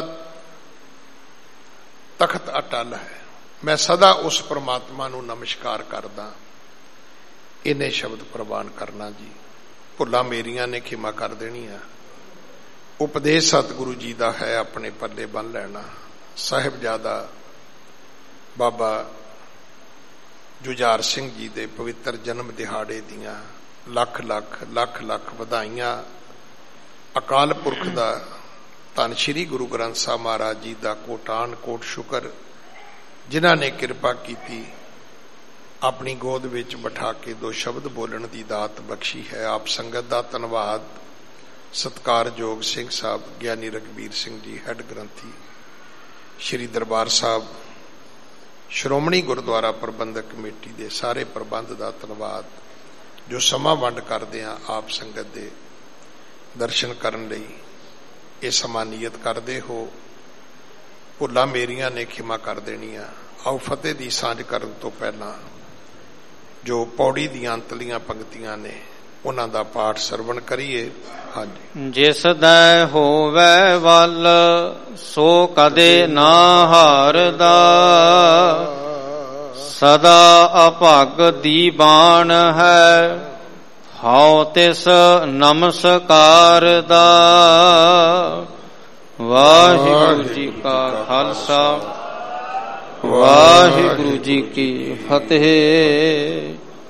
ਤਖਤ ਅਟਲ ਹੈ। ਮੈਂ ਸਦਾ ਉਸ ਪਰਮਾਤਮਾ ਨੂੰ ਨਮਸਕਾਰ ਕਰਦਾ। ਇਹਨੇ ਸ਼ਬਦ ਪ੍ਰਵਾਨ ਕਰਨਾ ਜੀ। ਭੁੱਲਾਂ ਮੇਰੀਆਂ ਨੇ ਖਿਮਾ ਕਰ ਦੇਣੀਆਂ। ਉਪਦੇਸ਼ ਸਤਿਗੁਰੂ ਜੀ ਦਾ ਹੈ, ਆਪਣੇ ਪੱਲੇ ਬੰਨ ਲੈਣਾ। ਸਾਹਿਬਜ਼ਾਦਾ ਬਾਬਾ ਜੁਝਾਰ ਸਿੰਘ ਜੀ ਦੇ ਪਵਿੱਤਰ ਜਨਮ ਦਿਹਾੜੇ ਦੀਆਂ ਲੱਖ ਲੱਖ ਲੱਖ ਲੱਖ ਵਧਾਈਆਂ। ਅਕਾਲ ਪੁਰਖ ਦਾ ਧੰਨ ਸ਼੍ਰੀ ਗੁਰੂ ਗ੍ਰੰਥ ਸਾਹਿਬ ਮਹਾਰਾਜ ਜੀ ਦਾ ਕੋਟਾਨ ਕੋਟ ਸ਼ੁਕਰ, ਜਿਨ੍ਹਾਂ ਨੇ ਕਿਰਪਾ ਕੀਤੀ ਆਪਣੀ ਗੋਦ ਵਿੱਚ ਬਿਠਾ ਕੇ ਦੋ ਸ਼ਬਦ ਬੋਲਣ ਦੀ ਦਾਤ ਬਖਸ਼ੀ ਹੈ। ਆਪ ਸੰਗਤ ਦਾ ਧੰਨਵਾਦ। ਸਤਿਕਾਰਯੋਗ ਸਿੰਘ ਸਾਹਿਬ ਗਿਆਨੀ ਰਘਬੀਰ ਸਿੰਘ ਜੀ ਹੈੱਡ ਗ੍ਰੰਥੀ ਸ਼੍ਰੀ ਦਰਬਾਰ ਸਾਹਿਬ, ਸ਼੍ਰੋਮਣੀ ਗੁਰਦੁਆਰਾ ਪ੍ਰਬੰਧਕ ਕਮੇਟੀ ਦੇ ਸਾਰੇ ਪ੍ਰਬੰਧ ਦਾ ਧੰਨਵਾਦ, ਜੋ ਸਮਾਂ ਵੰਡ ਕਰਦੇ ਆ ਆਪ ਸੰਗਤ ਦੇ ਦਰਸ਼ਨ ਕਰਨ ਲਈ ਇਹ ਸਮਾਂ ਨਿਯਤ ਕਰਦੇ ਹੋ। ਭੁੱਲਾਂ ਮੇਰੀਆਂ ਨੇ ਖਿਮਾ ਕਰ ਦੇਣੀਆਂ। ਆਓ ਫਤਿਹ ਦੀ ਸਾਂਝ ਕਰਨ ਤੋਂ ਪਹਿਲਾਂ ਜੋ ਪੌੜੀ ਦੀਆਂ ਅੰਤਲੀਆਂ ਪੰਕਤੀਆਂ ਨੇ ਉਹਨਾਂ ਦਾ ਪਾਠ ਸਰਵਣ ਕਰੀਏ। ਹਾਂਜੀ। ਜਿਸ ਦਾ ਹੋਵੇ ਵੱਲ ਸੋ ਕਦੇ ਨਾ ਹਾਰਦਾ, ਸਦਾ ਅਭਾਗ ਦੀ ਬਾਣ ਹੈ, ਹਉ ਤਿਸ ਨਮਸਕਾਰ ਦਾ। ਵਾਹਿਗੁਰੂ ਜੀ ਕਾ ਖਾਲਸਾ, ਵਾਹਿਗੁਰੂ ਜੀ ਕੀ ਫਤਿਹ।